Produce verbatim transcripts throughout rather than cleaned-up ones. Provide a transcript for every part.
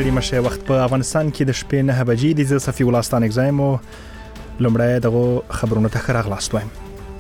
ستړي مشه وخت په افغانستان کې د شپې نه بجې د صفي ولستان اگزایم لمړی دغه خبرونه ته راغلاست وایم.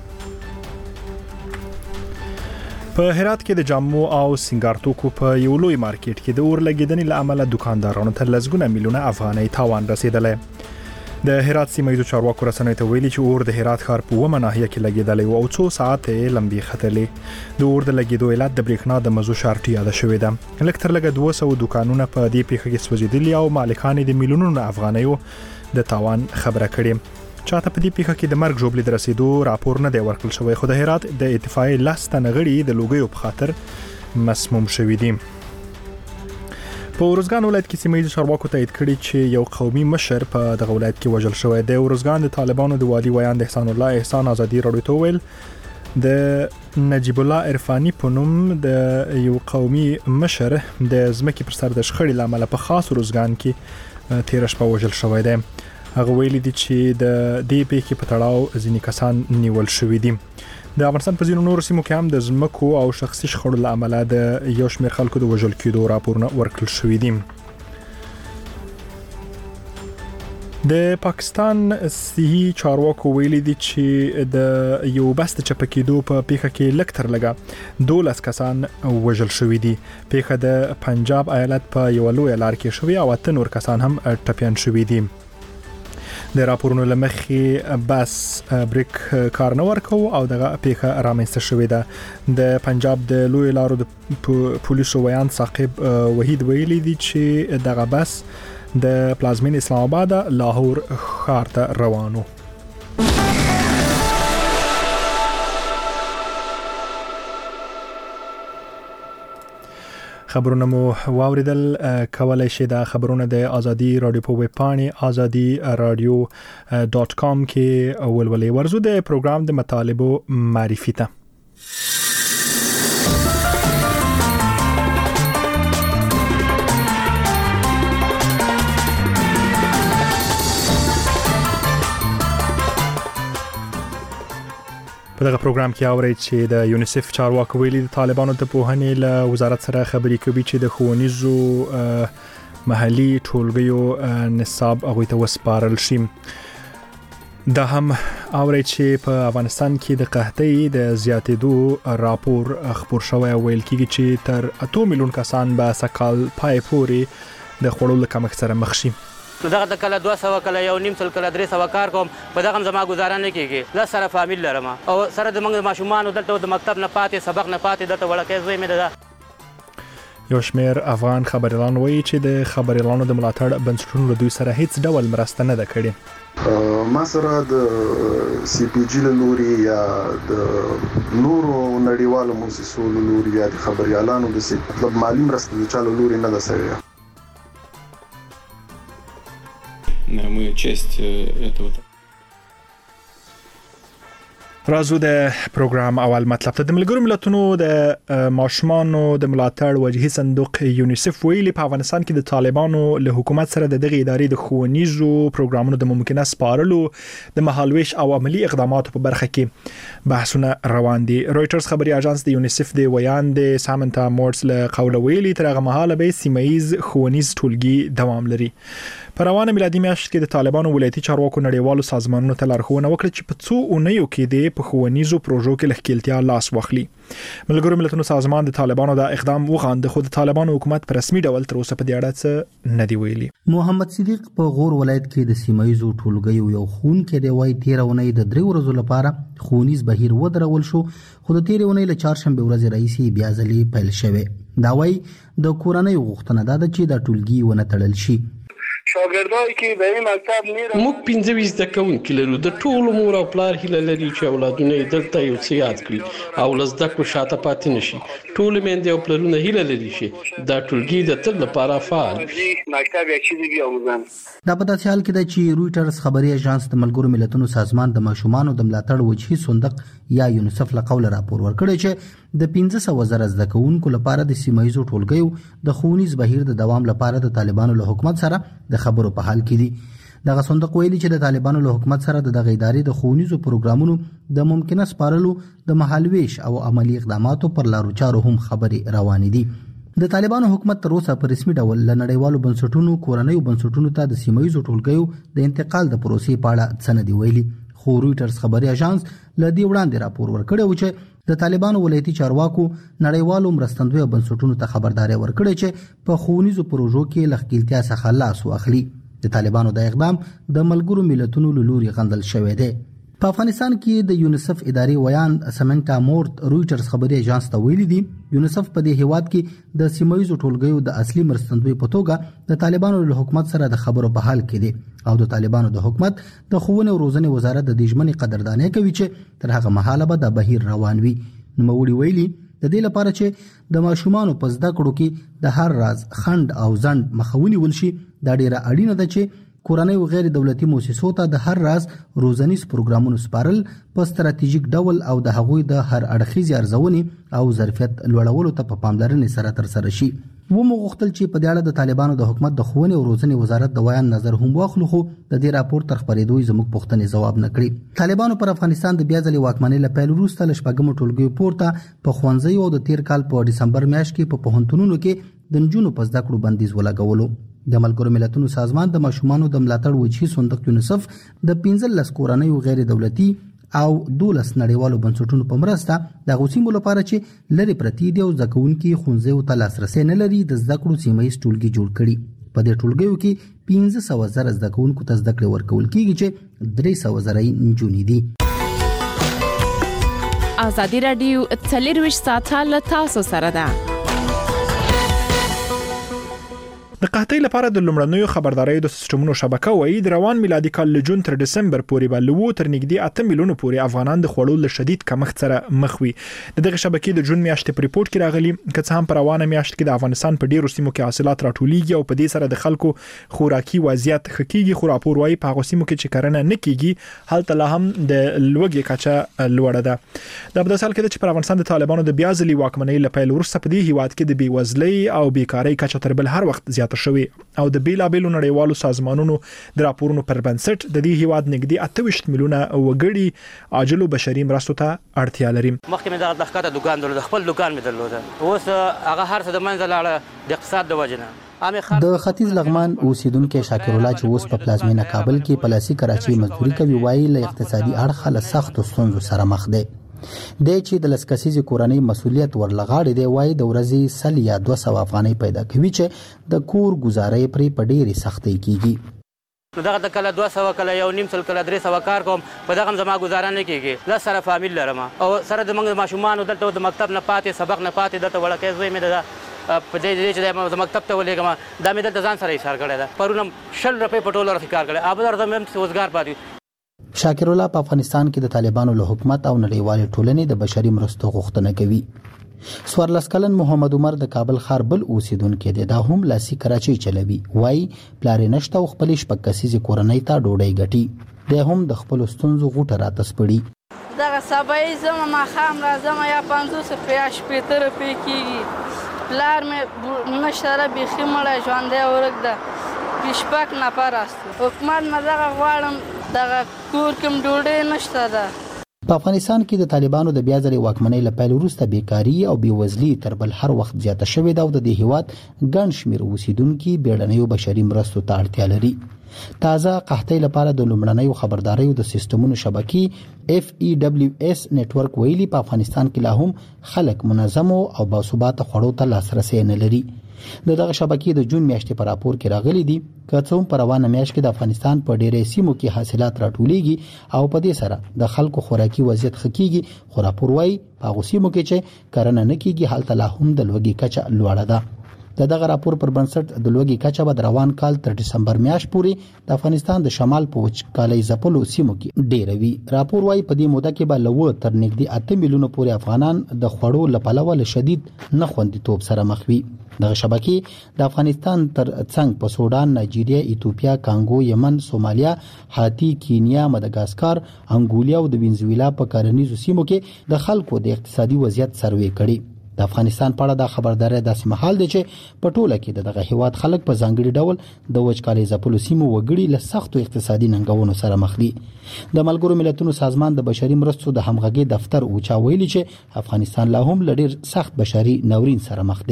په هرات کې د جامو او سنگار توکو په یو لوی مارکیټ کې د اور لګیدنې له امله دکاندارانو ته لږونه میلیونه افغانۍ تاوان رسیدلی. د هرات سیمه چارواکو رسنیو ته ویلي چې اور د هرات ښار په ومه ناحیه کې لګیدلی او څو ساعته لمبي ختلې. د اور د لګیدو علت د بریښنا د مزو شارټي یاد شوې ده. لکه تر لګه دوه سوه دکانونه په دې پیښه کې سوځېدلي او مالکان د میلیونونو افغانیو د تاوان خبره کړې. چاته په دې پیښه کې د مرګ ژوبلې د رسیدو راپور نه دی ورکړل شوی، خو د هرات د اتفاقیې لاس تنه غړي د لوګیو په خاطر مسموم شوي دي. په ورزګان ولایت کې سیمه ییزو چارواکو تایید کړي چې یو قومي مشر په دغه ولایت کې وژل شوی دی. ورزګان د طالبانو د والي ویان د احسان الله احسان ازادي راډیو ته ویل د نجیب الله عرفاني په نوم د یو قومي مشر د ځمکې پر سر د شخړې له امله په خاص ورزګان کې تیر شپه وژل شوی دی. هغه ویلي دي چې د دې پیښې په تړاو ځینې کسان نیول شوي دي. د افغانستان په ځینو نورو سیمو کې هم د ځمکو او شخصي شخړو له امله د یو شمېر خلکو د وژل کېدو راپورونه ورکړل شوي دي. د پاکستان صحي چارواکو ویلي دي چې د یو بس د چپه کېدو په پیښه کې لږ تر لږه دولس کسان وژل شوي دي. پیښه د پنجاب ایالت په یوه لویه لار کې شوې او اته نور کسان هم ټپیان شوي دي. د راپورونو لمخې بس بریک کار نه ورکو او دغه پیښه رامنځته شوې ده. د پنجاب د لوی لارو د پولیسو ویان ثاقب وحید ویلي دي چې دغه بس د پلازمین اسلام آباد لاهور ښار ته روانو. خبرونه مو واوریدل. کولای شئ د خبرونه د ازادي رادیو په ویب پاڼې ازادي رادیو ډاټ کام کې ولولئ. ورزو د پروګرام د مطالبو معرفي ته په دغه پروګرام کې اورئ چې د یونیسف چارواکو ویلي د طالبانو د پوهنې له وزارت سره خبرې کوي چې د ښوونیزو محلي ټولګیو نصاب هغوی ته وسپارل شي. دا هم اورئ چې په افغانستان کې د قحطۍ د زیاتېدو راپور خپور شوی او ویل کېږي چې تر اته میلیون کسان به سږ پای پورې د خوړو له کمښت سره مخ شي. نو دغه د کله دوه سوه کله یو نیم سل کله درې سوه کار کوم په دغه هم زما ګزاره نه کېږي. لس سره فامیل لرم او سره د موږ د ماشومانو دلته د مکتب نه پاتې سبق نه پاتې دلته وړکی زوی مې ده. یو شمېر افغان خبریالان وایي چې د خبریالانو د ملاتړ بنسټونو له دوی سره هیڅ ډول مرسته نه ده کړې. ما سره د سی پی جی له لوري یا د نورو نړیوالو مؤسسو له لوري یا د خبریالانو د مطلب مالي مرسته د چا له لوري نه ده سوې. Мы часть этого. رازو د پروګرام اول مطلب ته د ملګرو ملتونو د ماشومانو د ملاتړ وجهي صندوق یونیسف ویلي په افغانستان کې د طالبانو له حکومت سره د دغه ادارې د ښوونیزو پروګرامونو د ممکنه سپارلو د مهالويش او عملی اقداماتو په برخه کې بحثونه روان دي. رويټرز خبري اژانس د یونیسف د ویان د سامنتا مورس له قوله ویلي تر هغه مهاله به سیمایي ښوونیز ټولګي دوام لري. په روانه میلادي میاشت کې د طالبانو ولایتي چارواکو نړیوالو سازمانونو ته لارښوونه وکړه چې په څو اونیو کې د په ښوونیزو پروژو کې لښکېلتیا لاس واخلي. ملګرو ملتونو سازمان د طالبانو د اقدام وغانده، خو د طالبانو حکومت په رسمي ډول تر اوسه په دې اړه څه نه دی ویلي. محمد صدیق په غور ولایت کې د سیمایزو ټولګیو یو خون کې دی وای تیر اونۍ د درې ورځو لپاره ښوونیز بهیر ودرول شو، خو د تیر اونۍ له چهارشنبه ورځې راهیسې بیا ځلې پیل شوه. دا وای د کورنۍ غوښتنه ده چې دا ټولګي ونه تړل شي. شاګردای کې د این مکتب میره موږ پنځه ویشت زده کوونکي لرو. د ټولو مور او پلار هیله لري چې اولادونه یې دلته یو څه یاد کړي او له زده کړو شاته پاتې نه شي. ټولې میندې او پلرونه هیله لري چې دا ټولګي د تل لپاره فعال شي. مکتب یک چیزی بیاموزن. دا په داسې حال کې ده چې رويټرز خبري اژانس د ملګرو ملتونو سازمان د ماشومانو د ملاتړ وجهي صندوق یا یونیسف له قوله راپور ورکړی چې د پنځه سوه زره زده کوونکو لپاره د سیمایزو ټولګیو د ښوونیز بهیر د دوام لپاره د طالبانو له حکومت سره د خبرو په حال کې دي. دغه صندوق ویلي چې د طالبانو له حکومت سره د دغه ادارې د ښوونیزو پروګرامونو د ممکنه سپارلو د مهالويش او عملی اقداماتو پر لارو چارو هم خبري روانې دي. د طالبانو حکومت تر اوسه په رسمي ډول له نړیوالو بنسټونو کورنیو بنسټونو ته د سیمایي ټولګیو د انتقال د پروسې په اړه څه نه دی ویلي، خو رويټرز خبري اژانس له دې وړاندې راپور ورکړی و چې د طالبانو ولایتي چارواکو نړیوالو مرستندوی بنسټونو ته خبرداري ورکړې چې په ښوونیزو پروژو کې لښکېلتیا څخه لاس واخلي. د طالبانو د اقدام د ملګرو ملتونو له لوري غندل شوی دی. په افغانستان کې د یونیسف اداري ویان سمنټا مورت رويټرز خبري اژانس ته ویلي دي یونیسف په دې هیواد کې د سیمایي ټولګیو د اصلي مرستندوی په توګه د طالبانو له حکومت سره د خبرو په حال کې دي او د طالبانو د حکومت د ښوونې او روزنې وزارت د دې ژمنې قدرداني کوي چې تر هغه مهاله به د بهیر روان وي. نوموړي ویلي د دې لپاره چې د ماشومانو په زده کړو کې د هر راز خند او ځند مخاوني ولشي دا ډیره اړینه ده چې کورنۍ او غیر دولتي مؤسسو ته د هر راز روزنیز پروګرامونو سپارل په ستراتیژیک ډول او د هغوی د هر اړخیزې ارزونې او ظرفیت لوړولو ته په پاملرنې سره ترسره شي. و مو غوښتل چې په دې اړه د طالبانو د حکومت د ښوونې او روزنې وزارت د ویان نظر هم واخلو، خو د دې راپور تر خبرېدو زموږ پوښتنې ځواب نه کړي. طالبانو پر افغانستان د بیا ځلې واکمنۍ له پیل وروسته له شپږمو ټولګیو پورته په ښوونځیو او د تیر کال په ډسمبر میاشت کې په پوهنتونونو کې د نجونو په زده کړو بندیز ولګولو. د ملګرو ملتونو سازمان د ماشومانو د ملاتړ وجهي صندوق یونیسف د پنځلس کورنیو غیر دولتي او دولس نړیوالو بنسټونو په مرسته د غوسیمو لپاره چې لری پرتی دی او ځکهونکي خونځو ته لاسرسي نه لري د زده کړو سیمایي ټولګي جوړ کړي. په دې ټولګیو کې پنځه سوه زره زده کوونکو ته زده کړې ورکول کیږي چې درې سوه زره نجونې دي. ازادي راډیو څلرویشت ساعته له تاسو سره ده. د قحطۍ لپاره د لومړنیو خبرداري د سیستمونو شبکه وایي د روان میلادي کال له جون تر دسمبر پورې به له تر نږدې اته میلیونه پورې افغانان د خوړو له شدید کمښت سره مخ وي. دغه شبکې د جون میاشتې په ریپورت کې راغلي که څه هم په روانه میاشت کې د افغانستان په ډیرو سیمو کې حاصلات راټولېږي او په دې سره د خلکو خوراکي وضعیت ښه کیږي، خو راپور وایي په هغو سیمو کې چې کرنه نه کیږي هلته لا هم د لوږې کچه لوړه ده. دا په داسې حال کې ده چې په افغانستان د طالبانو د بیا ځلې واکمنۍ له پیل وروسته په دې هیواد کې د بېوزلۍ او بیکارۍ کچه تر بل هر وخت زیاته شوې او د بیلابېلو نړیوالو سازمانونو د راپورونو پر بنسټ د دې هیواد نږدې اته ویشت میلیونه وګړي عاجلو بشري مرستو ته اړتیا لري. مخکې مې د لښکته دکان درلود، خپل دکان مې درلود، اوس هغه هر څه د منځه لاړه د اقتصاد د وجې نه. د ختیځ لغمان اوسیدونکو شاکر الله چې اوس په پلازمینه کابل کې پلاسي کراچي مزدوري کوي وایي له اقتصادي اړخه له سختو ستونزو سره مخ دی. د چې د لسکسیزي کورنۍ مسولیت ورلغاړي دی وایي د ورځې سل یا دوه سوه افغانۍ پیدا کوي چې د کور گزارې پرې په ډېرې سختۍ کیږي. نو دغه کله دوه سوه کله یو نیم سل کله درې سوه کار کوم، په دغه زما گزاره نه کیږي. لس سره فامیل لرم او سره د موږ ماشومانو دلته د مکتب نه پاتې سبق نه پاتې دلته وړکې زوی مې ده په دې چې د مکتب ته ولېږم دا مې دلته ځان سره ایثار کړی ده. پرون شل روپۍ په ټوله ورځ کار کړی، ابد ورځ مې روزګار پاتې. شاکر الله په افغانستان کې د طالبانو له حکومت او نړیوالې ټولنې د بشري مرستو غوښتنه کوي. سوارلس کلن محمد عمر د کابل ښار بل اوسیدونکو دی، دا هم لاسي کراچي چلوي. وایي پلار نشته او خپل شپږ کسیزه کورنۍ ته ډوډۍ ګټي. د هم د خپل ستونزو غوټه راتسپړي. دغه سبای زما ما خام راځم یا پنځوس روپیا شپېته روپۍ کیږي. پلار مې نشته بيخي مړه ژوندی ورک ده، شپږ نفر است. حکومت نه دغه غواړم دغه کور کوم ډوډۍ نشته ده. په افغانستان کې د طالبانو د بیا ځلې واکمنۍ له پیل وروسته بیکاري او بېوزلي تر بل هر وخت زیاته شوې ده او د دې هیواد ګڼ شمېر اوسیدونکي بیړنیو بشري مرستو ته اړتیا لري. تازه قحطۍ لپاره د لومړنیو خبرداریو د سیستمونو شبکې اف ای دبلیو اس نتورک ویلي په افغانستان کې لا هم خلک منظم او باثباته خوړو ته لاسرسي نه لري. د دغه شبکې د جون میاشتې په راپور کې راغلي دي که څوم په روانه میاشت کې د افغانستان په ډېرې سیمو کې حاصلات راټولېږي او په دې سره د خلکو خوراکي وضعیت ښه کیږي، خو راپور وایي په هغو سیمو کې چې کرنه نه کیږي هلته لا هم د لوږې کچه لوړه ده. د دغه راپور پر بنسټ د لوږې کچه به د روان کال تر دسمبر میاشت پورې د افغانستان د شمال په وچکالۍ ځپلو سیمو کې ډېره وي. راپور وایي په دې موده کې به له تر نږدې اته میلیونه پورې افغانان د خوړو له پلوه له شدید نه خوندیتوب سره مخ وي. دغه شبکې د افغانستان تر څنګ په سودان، نایجیریا، ایتوپیا، کانګو، یمن، سومالیا، هاتی، کینیا، مدغاسکار، انګولیا او د وینزویلا په کرنیزو سیمو کې د خلکو د اقتصادي وضعیت سروې کړي. د افغانستان په اړه د خبرداري داسې محل دی چې په ټوله کې دغه هیواد خلک په ځانګړي ډول د وچکالۍ ځپلو سیمو وګړي له سختو اقتصادي ننګونو سره مخ دي. د ملګرو ملتونو سازمان د بشري مرستو د همغږي دفتر اوچا ویلي چې افغانستان لا هم له ډېر سخت بشري ناورین سره مخ دی.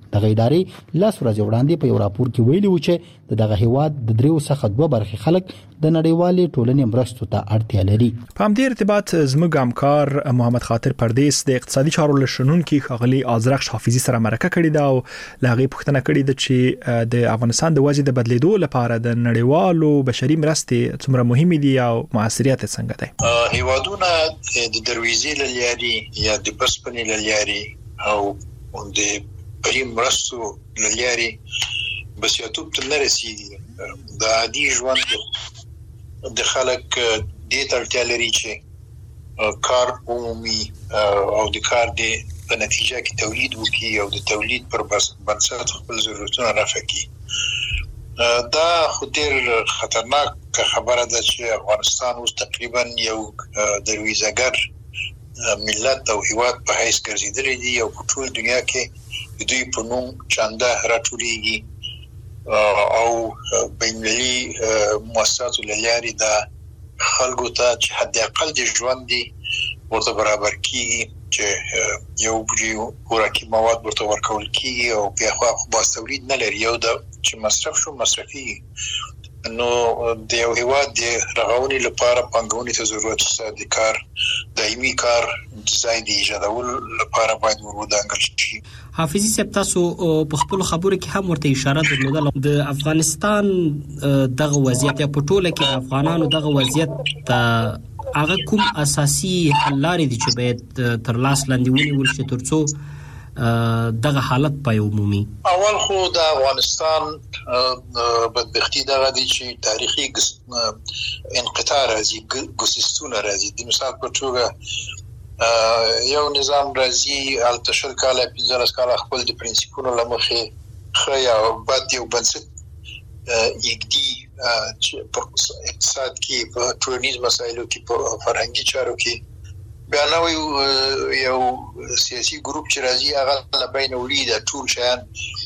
د غیداري لاس ورځ وړاندې په یو راپور کې ویلي و چې دغه هیواد د دریو څخه دوه برخې خلک د نړیوالې ټولنې مرستو ته اړتیا لري. په همدې ارتباط زموږ همکار محمد خاطر پردیس د اقتصادي چارو لشنونکي ښاغلي ازرق حافظي سره مرکه کړې ده او لاغي پوښتنه کړې ده چې د افغانستان د وضع د بدلیدو لپاره د نړیوالو بشري مرستې څومره مهمه دي او موثریت څنګه ده. هیوادونه د دروازې لاري یا د بسپنې لاري او د بری مرستو لاري بسیاتوب تل نه رسیږي. د عادي ژوند د خلک د تړتیا لري چې کار عمومي او د کار د په نتیجه کې تولید وکړي او د تولید پر بنسټ خپل ضرورتونه رفع کړي. دا خو ډېر خطرناک خبره ده چې افغانستان اوس تقریبا یو درویزګر ملت او هیواد په حیث ګرځیدلی دی او په ټول دنیا کې دوی په نوم چانده راټولیږي او بین‌المللي مؤسساتو لاري د خلکو ته چې حد اقل د ژوند دی ورته برابر کیږي چې یو بجې خوراکي مواد ورته ورکول کیږي او بیا خو با تولید نه لري یو د چې مصرف شو مصرفي. نو د یو هیواد د رغونې لپاره پانګونې ته ضرورت شته. د کار دایمي کار ځای د ایجادولو لپاره باید ورودانګل شي. حافظي صاحب تاسو په خپل خبرو کې هم ورته اشاره درلودله د افغانستان دغه وضعیت په ټوله کې د افغانانو دغه وضعیت ته هغه کوم اساسي حل لارې دي چې باید تر لاس لاندې ونیول شي ترڅو دغه حالت په عمومي. اول خو د افغانستان بدبختی دغه دي چې تاریخي انقطاع راځي ګوسستونه راځي. د مثال په توګه یو نظام راځي التشل کاله پنځلس کاله خپل د پرنسپونو لمخې خیا او بعد یو بنسټ یګدي چې په اقتصاد کې په ټولنیز مسایلو کې په فرهنګي چارو کې بیا نو یو سیاسي ګروپ چې راځي هغه لبین وړي د ټول شان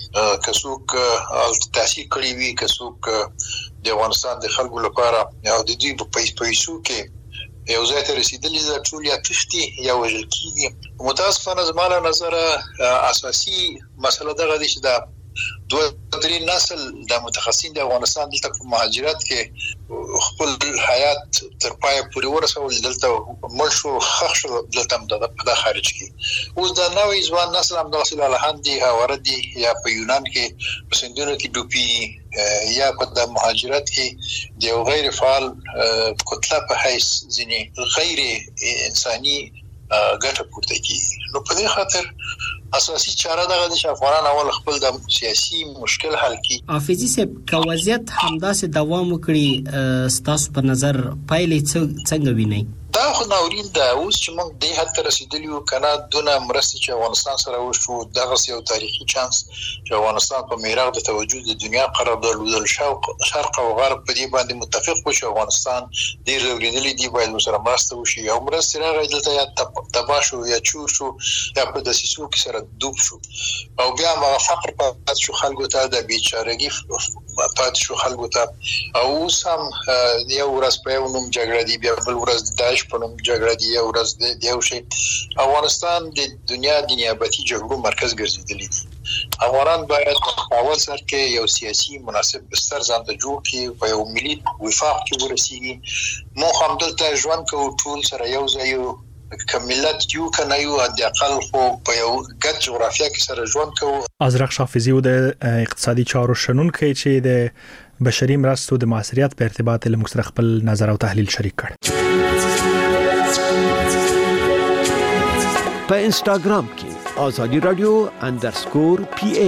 کڅوک تحصیل کړی وي کڅوک د افغانستان د خلکو لپاره او د دوی په پیسو کې یو ځای ته رسیدلی د ټول یا تختی یا وجل کیږي. متاسفانه زموږ نظر اساسي مسله دغه دي چې دا دوه درې نسل د متخصصین د افغانستان دلته په مهاجرت کې خپل حیات تر پای پورې ورسول دلته مرشو خښ دلته د خارج کې. اوس د نوې ځوان نسل هم د رسول الله هندي اوردي یا په یونان کې په سندونو کې ډوپی یا په د مهاجرت کې د غیر فعال کتله په حیث ځینې غیر انساني ګټه پورته کیږي. نو په دې خاطر اساسي چاره دغه د افغانان اول خپل د سیاسي مشکل حل کړي. حافظي صاحب که وضعیت همداسې دوام وکړي ستاسو په نظر پایلې څنګه وینئ؟ دا خو ناورین ده. اوس چې موږ دې حد ته رسیدلی یو کنه دونه مرستې چې افغانستان سره وشو دغه یو تاریخي چانس چې افغانستان په میراث د توجه د دنیا قرارداد شوق شرق او غرب په دې باندې متفق وو چې افغانستان ډیر ضروري دی باید سره مرسته وشي. یو مرسته راغی دلته یا تباشو یا چور شو یا په دسیسو کې سره دوب شو او بیا ما فقر په شو خلکو ته د بیچارهګي پات شو خلکو ته او سم یو ورځ په نوم جګړه دی بیا بل ورځ داعش په نوم جګړه دی یو ورځ دی یو شي. افغانستان د دنیا د نیابتي جګړو مرکز ګرځیدلی دی. افغانان باید په اول سر کې یو سیاسي مناسب بستر ځان ته جوړ کړي په یو ملي وفاق کې ورسیږي. مو هم دلته ژوند کوو ټول سره یو ځای یو کملت یو کنه یو د اقل خو په یو ګډ جغرافیه کې سره ژوند کوو. ازرق حافظي د اقتصادي چارو شنونکي چې د بشري مرستو د موثریت په ارتباط له مستر خپل نظر او تحلیل شریک کړ. په انستګرام کې آزادی رادیو انډرسکور پی ای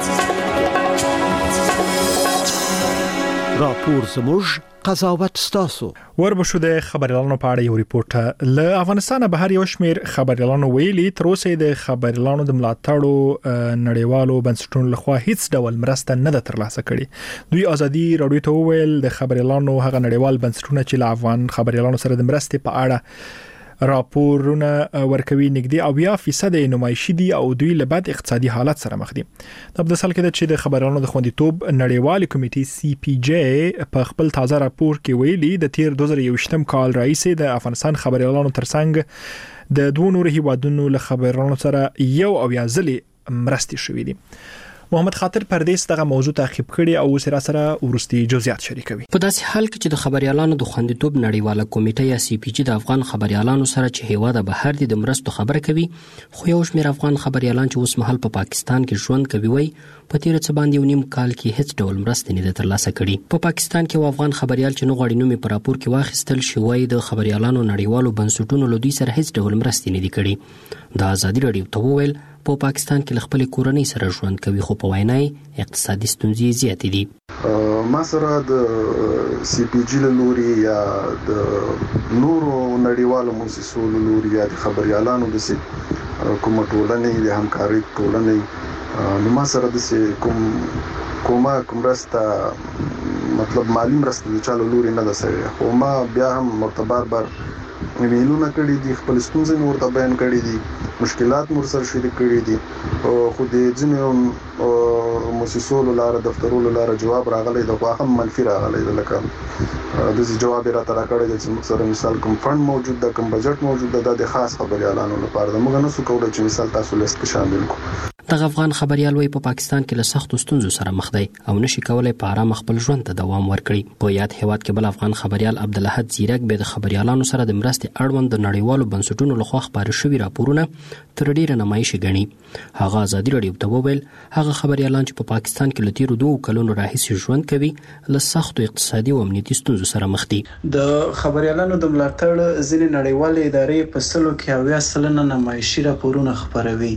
راپور زموږ قضاوت ستاسو. وربشو د خبريالانو په اړه یو ریپورت له افغانستان بهر یو شمیر خبريالانو ویلي تر اوسه د خبريالانو د ملاتړو نړیوالو بنسټونو لخوا هیڅ ډول مرسته نه ده ترلاسه کړې. دوی ازادي رادیو ته ویل د خبريالانو هغه نړیوال بنسټونه چې له افغان خبريالانو سره د مرستې په اړه راپورونه ورکوي نږدې او بیا فیصد نمایشي دي او دوی له بد اقتصادي حالت سره مخ دي. د بل سال کې د خبرونو د خوندیتوب نړیوال کمیټې سی پی جی په خپل تازه راپور کې ویلي د تیر دوه زره یو کال رئیس د افغانستان خبريالانو ترڅنګ د دوه نور هیوادونو له خبرونو سره یو او یا ځلې مرستې شوې دي. محمد خاطر پردیس دغه موضوع تعقیب کړي او سره سره ورستي جزئیات شریکوي. په داسې حال کې چې د خبريالانو د خوندیتوب نړیواله کمیټه یا سی پی جی د افغان خبريالانو سره چې هیواده بهر دي د مرستو خبره کوي، خو یو شمېر افغان خبريالان چې اوس مهال په پا پاکستان کې ژوند کوي وایي په تیر څه باندې یو نیم کال کې هیڅ ډول مرستې نه ترلاسه کړي. په پا پاکستان کې افغان خبريال چې نو غواړي نومي پر راپور کې واخیستل شوی د خبريالانو نړیوالو بنسټونو له دوی سره هیڅ ډول مرستې نه دي کړي. د ازادي رادیو ته وویل په پاکستان کې خپل کورنۍ سره ژوند کوي، خو په وینای اقتصادي ستونزې زیاتې دي. ما سره د سی پی جی له لوري یا د نورو نړیوالو مؤسسو له لوري یا د خبريالانو د کومه ټولنې د همکارۍ ټولنې نو ما سره د کوم کومه کوم راسته مطلب مالی مرسته د چالو لوري نه ده سره، خو ما بیا هم مرتبار بار ویلونه کړی دي، خپل ستونزې نور ته بیان کړی دي، مشکلات مور سره شریک کړی دي، خو د ځینو مؤسسو لاره دفترو لاره جواب راغلی د واهم منفي راغلی د لکه د دې جواب را تر کړی چې موږ سره مثال کوم فند موجود ده، کوم بجټ موجود ده، د خاص خبريالانو لپاره د موږ نه سو کولای چې مثال تاسو لیست کې شامل کو. دغه افغان خبريال وای په پاکستان کې له سختو ستونزو سره مخ دی او نشي کولای په آرام خپل ژوند ته دوام ورکړي. په یاد هیواد کې بل افغان خبريال عبدالحد زیرک به د خبريالانو سره د مرستې اړوند د نړیوالو بنسټونو لخوا خبري شوی راپورونه تر ډیره نمایش غني. هغه ازادي رادیو ته وویل هغه خبريالان چې په پاکستان کې له تیرو دوه کلونو راهیسې ژوند کوي له سختو اقتصادي او امنیتي ستونزو سره مخ دي. د خبريالانو د ملاتړ ځینې نړیوالې ادارې په سلو کې اویا سلنه نمایشي راپورونه خبروي.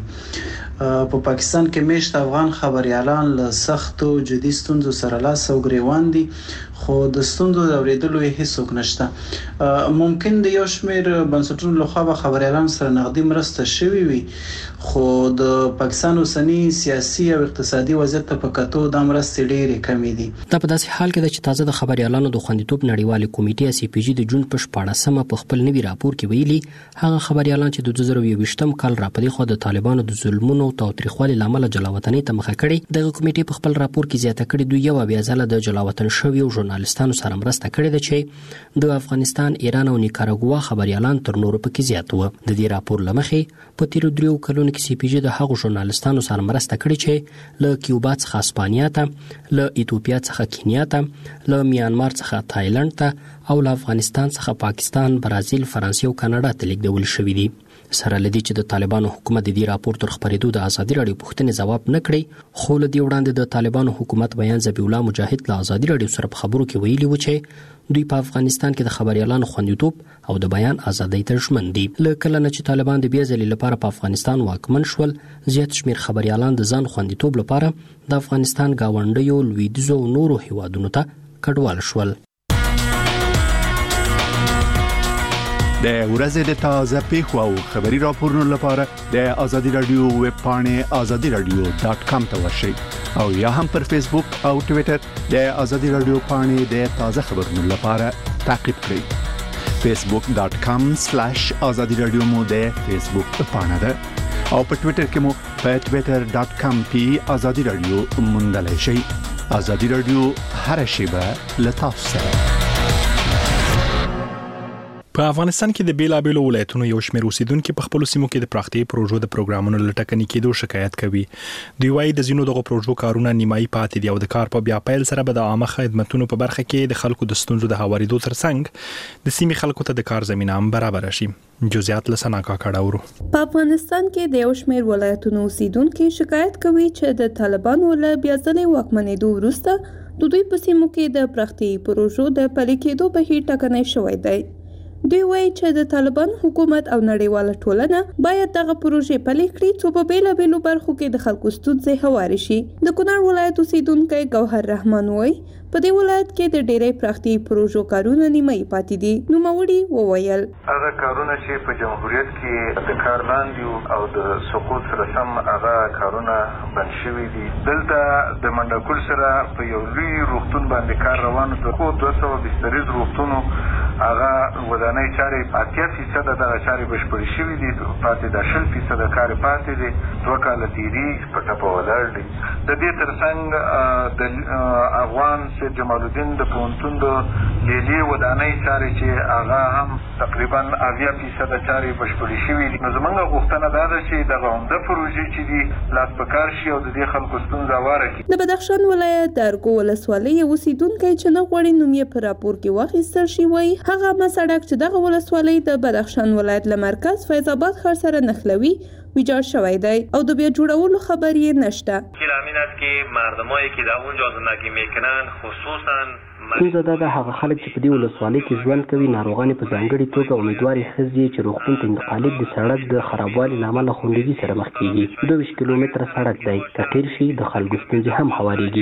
په پاکستان کې میشت افغان خبريالان له سختو جدي ستونزو سره لاس او ګریوان دي، خو د ستونزو د اوریدلو هیڅ نشته. ممکن د یو شمېر بنسټونو لخوا به خبريالان سره نقدي مرسته شوي وي، خو د پاکستان اوسنی سیاسي او اقتصادي وضعیت په کتو د مرستې ډېرې کمې دي. دا په داسې حال کې ده چې تازه د خبريالانو د خوندیتوب نړیوالې کمیټې سی پی جی د جون په شپاړسمه په خپل نوي راپور کې ویلي هغه خبريالان چې د دوه زره یوویشتم کال راپدې خو د طالبانو د ظلمونو او تاوتریخوالي لامل جلاوطنۍ ته مخه کړي. دغه کمیټې په خپل راپور کې زیاته کړي دوی یو بیا ځله د جلاوطن شویو ژورنالستانو سره مرسته کړې ده چې د افغانستان، ایران او نیکاراګوا خبريالان تر نورو پکې زیات وو. د دې راپور لمخې په تیرو دریو کلونو کې سی پی جی د هغو ژورنالستانو سره مرسته کړې چې له کیوبا څخه اسپانیا ته، له ایتوپیا څخه کینیا ته، له میانمار څخه تایلند ته او له افغانستان څخه پاکستان، برازیل، فرانسې او کاناډا ته لیږدول شوي دي. سره لدی چې د طالبانو حکومت د دې راپور تر خبرېدو د ازادي رادیو پوښتنې ځواب نه کړی، خو له دې وړاندې د طالبانو حکومت بیان ذبیح الله مجاهد له ازادي رادیو سره په خبرو کې ویلي و چې دوی په افغانستان کې د خبريالانو خوندیتوب او د بیان ازادۍ ته ژمن دي. له کله نه چې طالبان د بیا ځلې لپاره په افغانستان واکمن شول، زیات شمېر خبريالان د ځان خوندیتوب لپاره د افغانستان گاونډیو، لویدیځو او نورو هیوادونو ته کډوال شول. د ورځې د تازه پیښو او خبري راپورونو لپاره د ازادي رادیو ویب پاڼې ازادي رادیو ډاټ کام ته ورشئ او یا هم پر فیسبوک او ټوئیټر د ازادي رادیو پاڼې د تازه خبرونو لپاره تعقیب کړئ. فیسبوک ډاټ کام سلیش ازادي رادیو مو د فیسبوک پاڼه ده او په ټوئیټر کې مو په ټوئیټر ډاټ کام پی ازادي رادیو موندلای شئ. ازادي رادیو هر شیبه له تاسو سره. په افغانستان کې د بیلابېلو ولایتونو یو شمېر اوسیدونکو په خپل سیمو کې د پراختیا پروژو د پروګرامونو لټکنې کېدو شکایت کوي. دوی وايي د زینو دغه پروژو کارونه نیمایي پاتې دي او د کار په بیا پیل سره به د عامه خدماتو په برخه کې د خلکو د ستونزو د هوارېدو ترڅنګ د سیمې خلکو ته د کار زمينه هم برابر شي. جزئیات لسنا کا کډاورو. په افغانستان کې د یو شمېر ولایتونو اوسیدونکو شکایت کوي چې د طالبانو له بیا ځلې واکمنېدو وروسته د دوی په سیمو کې د پراختیا پروژو د پلي کېدو بهیر ټکنی شوی دی. دوی وایي چې د طالبان حکومت او نړیواله ټولنه باید دغه پروژې پلي کړي څو په بیلابېلو برخو کې د خلکو ستونزې هوارې شي. د کونړ ولایت اوسیدونکی ګوهر رحمان وایي په دې ولایت کې د ډېرې پراختیا پروژو کارونه نیمایي پاتې دي. نوموړي وویل هغه کارونه چې په جمهوریت کې د کار لاندې او د سقوط سره سم هغه کارونه بند شوي دي. دلته د منډکول سره په یو لوی روغتون باندې کار روان دی، خو دوه سوه بستریز روغتون هغه ودانۍ چارې اتیا فیصد د چارې بشپړې شوې دي، پاتې د شل فیصد کار پاتې دي، دوه کاله تیری په ټپه ولاړ دي. د دې ترڅنګ د افغان سید جمال الدین د پوهنتون د لیلې ودانۍ چارې چې هغه هم تقریبا اویا فیصد چارې بشپړې شوې دي. نو زموږ غوښتنه دا ده چې دغه عمده پروژې چې دي لاس په کار شي او د دې خلکو ستونزه هواره کړي. د بدخشان ولایت د ارګو ولسوالۍ اوسیدونکی چې نه غواړي نوم یې په راپور کې واخیستل شي وایي هغه عامه سړک چې دغه ولسوالۍ د بدخشان ولایت له مرکز فیض آباد ښار سره نښلوي ویجاړ شوی دی او د بیا جوړولو خبر یې نشته. امین است که مردمایی که در اونجا زندگی میکنن خصوصا ستونزه دا د هغه خلک چې په دې ولسوالۍ کې ژوند کوي ناروغان په ځانګړي توګه امیدوارې ښځې چې روغتون ته انتقالېږي د سړک د خرابوالي له امله خونډګي سره مخ کېږي. دوه ویشت کیلومتره سړک دی که قیر شي د خلکو ستونزې هم هوارېږي.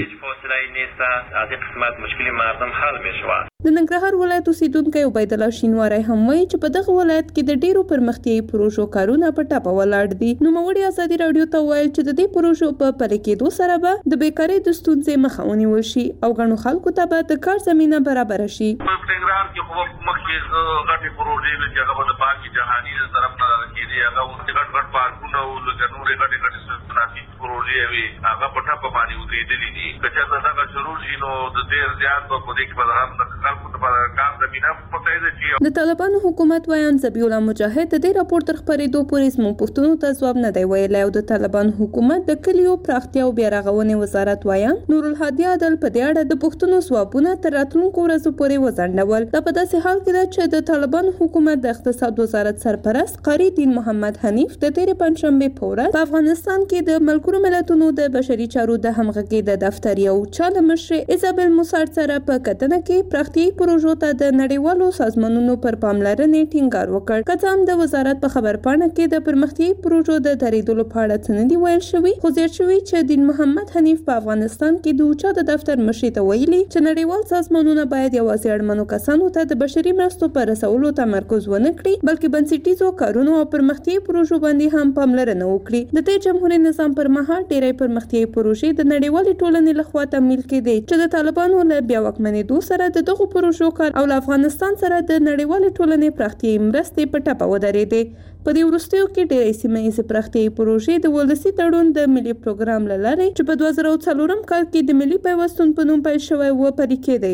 از این قسمت مشکل مردم حل میشود. د ننګرهار ولایت اوسیدونکی عبید الله شینواری هم وایي چې په دغه ولایت کې د ډیرو پرمختیایي پروژو کارونه په ټاپه ولاړ دي. نوموړي ازادي راډیو ته وویل چې د دې پروژو په پلي کېدو سره به د بیکارۍ د ستونزې مخه ونیول شي او ګڼو خلکو ته به د کار زمینه برابر شي. په ننګرهار کې خو مخکې غټې پروژې چې هغه د پاکي جهاني طرف نه کېدې هغه غټ غټ پارکونه او لکه نورې غټې غټې صنعتي پروژې وي هغه په ټاپه باندې ودرېدلې دي. که چېرته دغه شروع شي نو د ډېر زیات به په دې کې به هم د خلکو لپاره کار زمینه پیدا شي. د طالبانو حکومت وایان ذبیح الله مجاهد د دې راپور تر خپرېدو پورې زموږ پوښتنو ته ځواب نه دی ویلی او د طالبانو حکومت د کلیو پراختیا او بیا رغونې وزارت وایان نورالهادي عدل په دې اړه د پوښتنو ځوابونه تر راتلونکو ورځو پورې وځنډول. دا په داسې حال کې ده چې د طالبانو حکومت د اقتصاد وزارت سرپرست قاری دین محمد حنیف د تېرې پنجشنبې په ورځ په افغانستان کې د ملګرو ملتونو د بشري چارو د همغږۍ د دفتر یو چا له مشرې ایزابل موسارد سره په کتنه کې پراختیایي پروژو ته د نړیوالو سازمانونو پر پاملرنې ټینګار وکړ. که څه هم د وزارت په خبرپاڼه کې د پرمختیایي پروژو د درېدلو په اړه څه نه دي ویل شوي، خو زیات شوي چې دین محمد حنیف په افغانستان کې د اوچا د دفتر مشرې ته ویلي چې نړیوال سازمانونه باید یوازې اړمنو کسانو ته د بشري مرستو په رسولو تمرکز ونه کړي بلکې بنسټیزو کارونو او پرمختیایي پروژو باندې هم پاملرنه وکړي. د دې جمهوریت نظام پر مهال ډېری پرمختیایي پروژې د نړیوالې ټولنې لخوا تمویل کېدې چې د طالبانو له بیا واکمنېدو سره د دغو پروژو کار او له افغانستان سره د نړیوالې ټولنې پراختیایي مرستې په ټپه ودرېدې. په دې وروستیو کې ډېرې سیمه ییزې پراختیایي پروژې د ولسي تړون د ملي پروګرام له لارې چې په دوه زره څلورم کال کې د ملي پیوستون په نوم پیل شوی و پلي کېدې.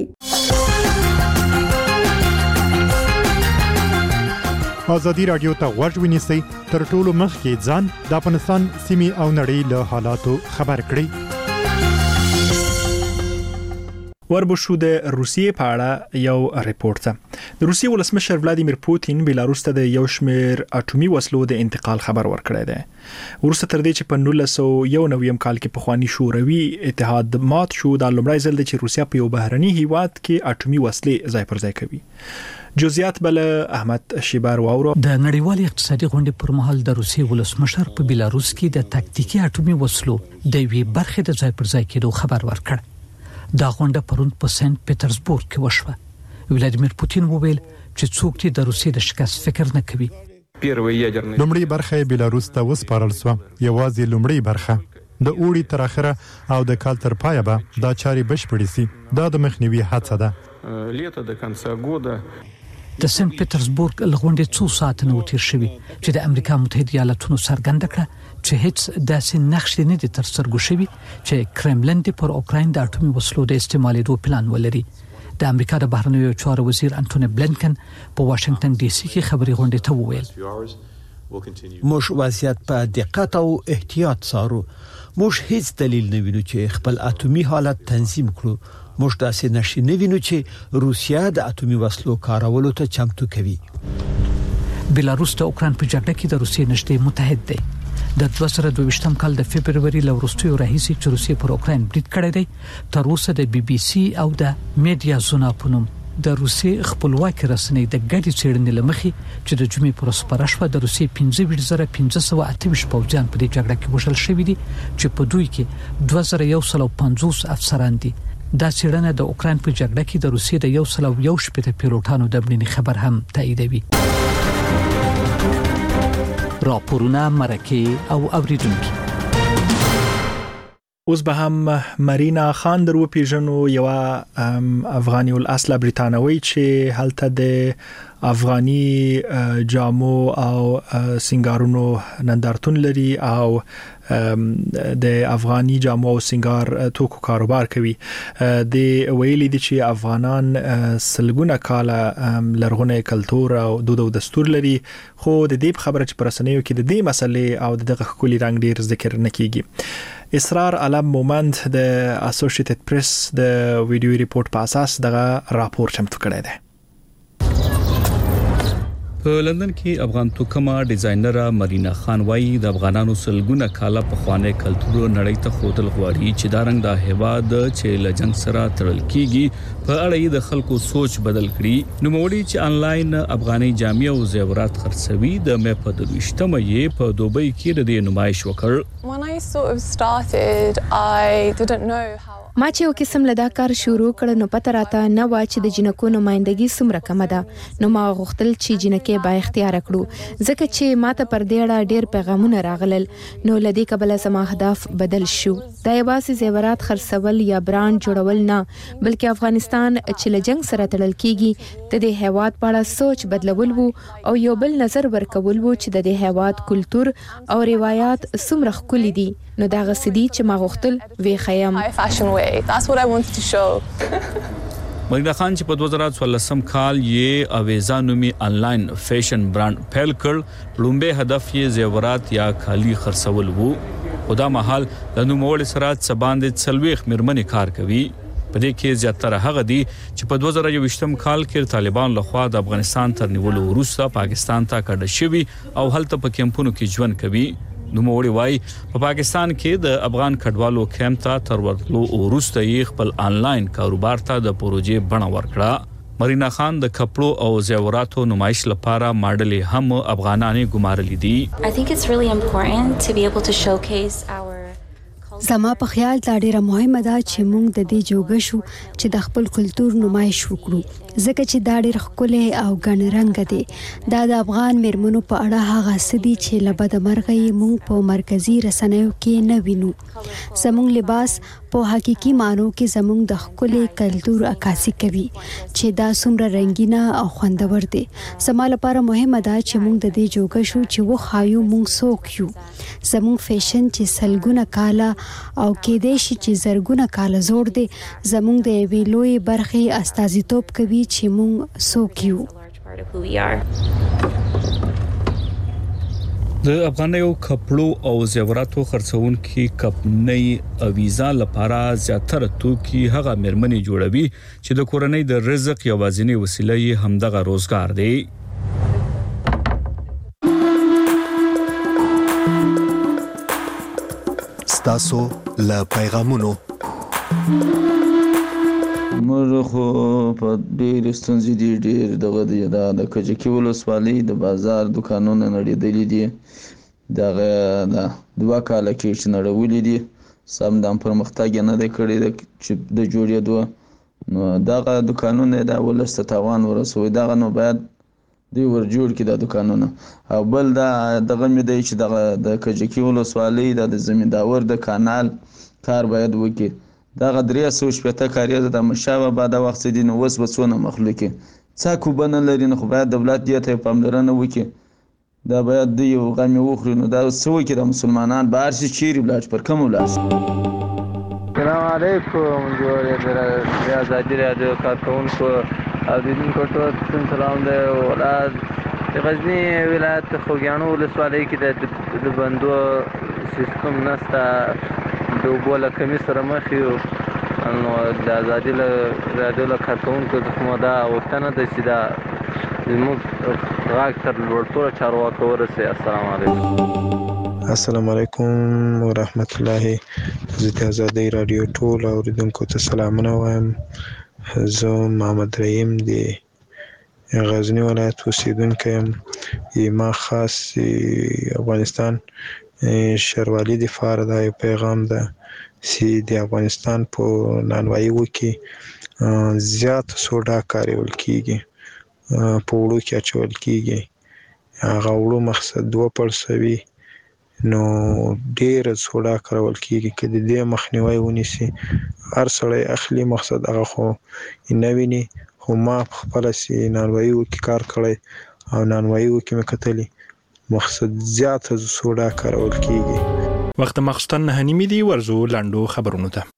ازادي راډیو ته غوږ ونیسئ تر ټولو مخکې ځان د افغانستان سیمې او نړۍ له حالاتو خبر کړئ. وربشو د روسیې په اړه یو ریپورت ده. د روسیې ولسمشر ولادیمیر پوتین بیلاروس ته د یو شمېر اټومي وسلو د انتقال خبر ورکړی دی. وروسته تر دې چې په نولس سوه یو نوي کال کې پخوانی شوروي اتحاد مات شو، دا لومړی ځل دی چې روسیا په یو بهرني هیواد کې اټومي وسلې ځای پر ځای کوي. جزئیات بل احمد شیبار واورو. د نړیوال اقتصادي غونډې پر مهال د روسیې ولسمشر په بیلاروس کې د تاکتیکي اټومي وسلو د یوې برخې د ځای پر ځای کېدو خبر ورکړ. دا غونډه پرون په سنت پټرزبورګ کې وشوه. ولادیمیر پوتین وویل چې څوک چې د روسیې د شکست فکر نه کوي. لومړی برخه بیلاروس ته وسپارل شو، یوازې لومړی برخه د اوړي تر اخره او د کال تر پایه به دا چاري بشپړې شي. دا د مخنیوي هڅه ده. د سنت پټرزبورګ لغونډې څو ساعتونه وتیر شوي چې د امریکا متحده ایالاتونو څرګنده کړه چې هیڅ داسې نقش نه دي تر سترګو شوي چې کرملن د پر اوکراین د اټومي وسلو د استعمالېدو پلان ولري. د امریکا د بهرنیو چارو وزیر انټونی بلنکن په واشنگټن ډي سي کې خبري غونډې ته وویل موږ وضعیت په دقت او احتیاط څارو. موږ هیڅ دلیل نه وینو چې خپل اټومي حالت تنظیم کړو. موږ داسې نشي نه وینو چې روسیا د اټومي وسلو کارولو ته چمتو کوي. بیلاروس د اوکراین په جګړه کې د روسیې نږدې متحد دی. د دوه زره دوه ویشتم کال د فبرवरी له وروستیو راهیسې چې روسیې پر اوکراین برید کړی دی، تر اوسه د بي بي سي او د میډیا زونا په نوم د روسیې خپلواکي رسنۍ د ګډې څېړنې لمخې چې د جمعې پر سپاره شوه د روسیې پنځه ویشت زره پنځه سوه اته ویشت پوځیان په دې جګړه کې وژل شوي دي چې په دوی کې دوه زره یو سل او پنځوس افسران دي. دا څېړنه د اوکراین په جګړه کې د روسیې د یو سل او یو شپېته پیلوټانو د مړینې خبر هم تاییدوي. راپورونه، مرکې او اوریدونکي اوس به هم مرینا خان در وپیژنو یو افغاني الاصل بریتانوي چې هلته د افغاني جامو او سنگارونو نندارتون لري او د افغاني جامو او سنگار توکو کاروبار کوي. د ویلي دي چې افغانان سلګونه کاله لرغونه کلتور او دود او دستور لري، خو د دې خبره چې پرسنیو کې د دې مسلې او دغه خولي رنگ ډیر ذکر نه کیږي. اسرار علم مومند د اسوسییټډ پریس د ویډیو ریپورت په اساس دغه راپور چمتو کړی دی. په لندن کې افغان توکما ډیزاینر مرینا خان وايي د افغانانو سلګونه کاله په خوانه کلتور نړۍ ته خودل غواړي چې دا رنګ د هواد چې لجنګ سره تړل کیږي په اړه د خلکو سوچ بدل کړي. نو موړي چې انلاین افغاني جامې او زیورات خرڅوي د مې په دویشتمه یې په دوبۍ کې د نمایش وکړ. When I sort of started, I didn't know how ما چې یو قسم له دا کار شروع کړ نو پته راته نه و چې د جنکو نمائندګي څومره کم ده. نو ما غوښتل چې جنکې با اختیار کړو ځکه چې ماته پر دې اړه ډېر پیغامونه راغلل. نو لدې قبل سما هدف بدل شو. دا یوازې زیورات خرڅول یا برانډ جوړول نه، بلکې افغانستان چې له جنگ سره تړل کیږي د دې هیواد په اړه سوچ بدلول وو او یو بل نظر ورکول وو چې د دې هیواد کلتور او روایت څومره ښکلي دي. نو دا غسدي چې ما غوښتل وی خیم. That's what I wanted to show. مرینا خان چې په دوه زره څوارلسم کال یې اویزا نومي انلاین فیشن برانډ پیل کړ. لومبه هدف یې زیورات یا خالی خرڅول وو. خدا مهال د نوموړ سره څباندې څلويخ مرمنې کار کوي. په دې کې زیاتره هغه دي چې په دوه زره یوویشتم کال کې طالبان لخوا د افغانستان تر نیولو وروسته پاکستان ته کډه شوي او هلته په کیمپونو کې ژوند کوي. نو موړي وای په پاکستان کې د افغان کډوالو کیمپ ته تر ورتلو وروسته یې خپل انلاین کاروبار ته د پروژې بڼه ورکړه. مرینا خان د کپړو او زیوراتو نمایش لپاره ماډل هم افغانانې ګمارلې دي. I think it's really important to be able to showcase our زما په خیال دا ډیره مهمه ده چې موږ د دې جوګه شو چې د خپل کلتور نمایش وکړو ځکه چې دا ډیر ښکلی او ګڼ رنګ دی. دا د افغان میرمنو په اړه هغه څه دي چې له بده مرغه یې موږ په مرکزي رسنیو کې نه وینو. زموږ لباس په حقيقي معنی کې زموږ د ښکلي کلتور عکاسي کوي چې دا څومره رنگینه او خوندور دی. زما لپاره مهمه ده چې موږ د دې جوګه شو چې وښایو موږ څوک یو. زموږ فیشن چې سلګونه کاله او کې دې شي چې زرګونه کاله زوړ دی زموږ د یوې لوی برخې استازیتوب کوي چې موږ څوک یو. د افغانیو کپړو او زیوراتو خرڅونکي کمپنۍ اویزا لپاره زیاتره توکي هغه مرمنې جوړوي چې د کورنۍ د رزق یوازینی وسیله یې همدغه روزګار دی. تاسو له پیغامونو موږ خو په ډېر ستونزې دي ډېر دغه دی د کجکي ولسوالۍ د بازار دکانونه نړېدلي دي. دغه د دوه کاله کې چې نړولي دي سم د پرمختګ نه دی کړی چې د جوړېدو. نو دغه دکانونه د ولس ته تاوان ورسوي. دغه نو باید دوی ور جوړ کړي د دکانونه. او بل دا دغه مې دی چې دغه د کجکي ولسوالۍ د زمینداور د کانال کار باید وکړي. دغه درې سوه شپېته کاریزه د مشابه بعد وخت دي نو وس بڅونه مخلوقي څاکو بنه لري نو باید دولت دې ته پاملرنه وکړي. دا باید د یو غمی وخوري نو دا څه وکړي د مسلمانان بهر شي چیرې بلاش پر کوم ولاس. السلام علیکم جوړ د آزادي رادیو کارکونکو او د دین کوټو سلام د اولاد د غزنی ولایت خوګیانو ولسوالۍ کې د بندو سیستم نسته د اوبو له کمی سره مخ یو. نو د آزادي رادیو له کارکونکو څخه دا غوښتنه ده چې دا زموږ غږ تر لوړتوره چارواکو ورسوي. السلام علیکم. السلام علیکم ورحمت الله. زه د آزادي رادیو ټول اوریدونکو ته سلامونه وایم. زه محمد رحیم دی غزنی ولایت اوسیدونکی یم. ما خاص افغانستان شروالي د فار دا پیغام ده چې د افغانستان په نانوایي کې زیات سوډا کارول کیږي په وړو کې اچول کیږي. هغه وړو مقصد دوه پرسوي نو ډیر سوډا کارول کیږي کې د دې مخنیوي ونیسي هر سړی اخلي مقصد هغه خو نویني خو ما خپل سي نانوایو کې کار کړی او نانوایو کې مې کتلی مقصد زیات سوډا کارول کیږي. وخت مخستن نه نیمه دی ورزو لاندو خبرونه ته.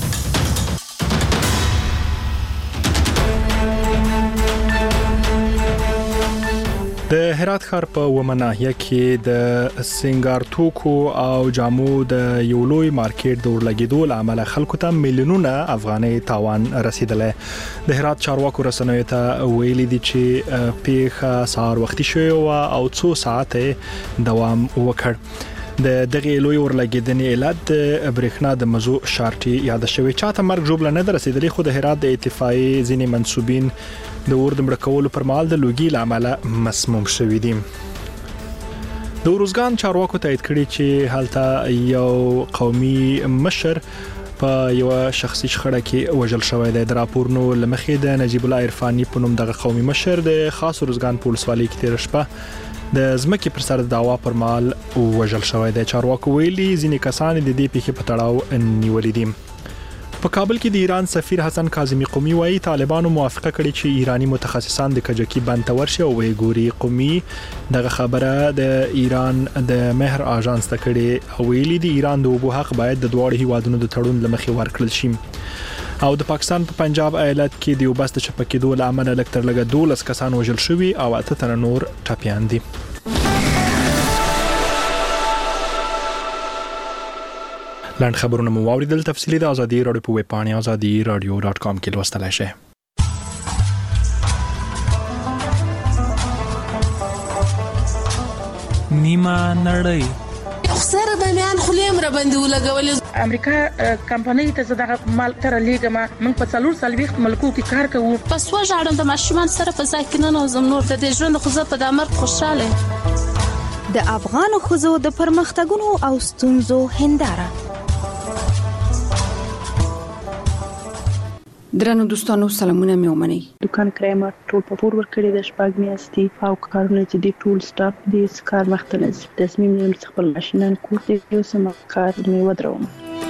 د هرات ښار په ومناهیه کې د سنگارتوکو او جامو د یو لوی مارکیټ د ورلګیدو لامل خلکو ته میلیونونه افغاني تاوان رسیدلې. د هرات چارواکو رسنیو ته ویلي دي چې پیښه سهار وختي شوې او څو ساعته دوام وکړ. د دغه لوی ورلګیدنې علت د برېښنا د مزو شارټي یاد شوی چاته مرګ جوړ نه رسیدلې خو د هرات د اتفاقي ځینې منسوبین د ور د مړکولو پر مهال د لوګي لامل مسموم شوی دي. د روزګان چارواکو تایید کړي چې حالته یو قومي مشر په یو شخصي شخړه کې وژل شوی دی. د راپورونو لمخې د نجیب الله عرفاني په نوم دغه قومي مشر د خاص روزګان پولیسوالۍ کې تیر شپه د زمکه پر سر دعوا پر مال وژل شوی دی. چارواکو ویلي ځینې کسان د دې پیښې په تړاو نیولې دي. په کابل کې د ایران سفیر حسن کاظمی قومي وايي طالبانو موافقه کړې چې ایرانی متخصصان د کجکی بند ته ورشي او ویګوري. قومي دغه خبره د ایران د مهر اژانس ته کړې او ویلي د ایران د اوبو حق باید د دوه هیوادونو د تړون لمخې ورکړل شي. او د پاکستان په پنجاب ایالت کې د یو بس د چپکېدو لامل الکتر لګه دولس کسان وژل شوي او اته تنه نور ټپيان دي. لاند خبرونه مو واوریدل. تفصیلی د ازادي رادیو په ویب پاڼه ازادي رادیو ډاټ کام کې لوستلای شئ. نیمه نړۍ خسر د میان خلیم را باندې ولګول. امریکا کمپنۍ ته زده مال تر لیګه ما من په څلور سالويخت ملکو کې کار کوو. پس وژاړم د ماشومان سره په ځای کې نه نوزم نور د دې ژوند خو زه په دامر خوشاله. د افغان خوځو د پرمختګونو او ستونزو هنداره. درنو دوستانو سلامونه مې ومنئ. دکان کرایه ټول په پور ورکړي د شپږ میاشتې او کارونه چې د ټول سټاف د کار مختلف تصمیم نیول چې خپل ماشینان کور ته یو سم کار مې ودروم.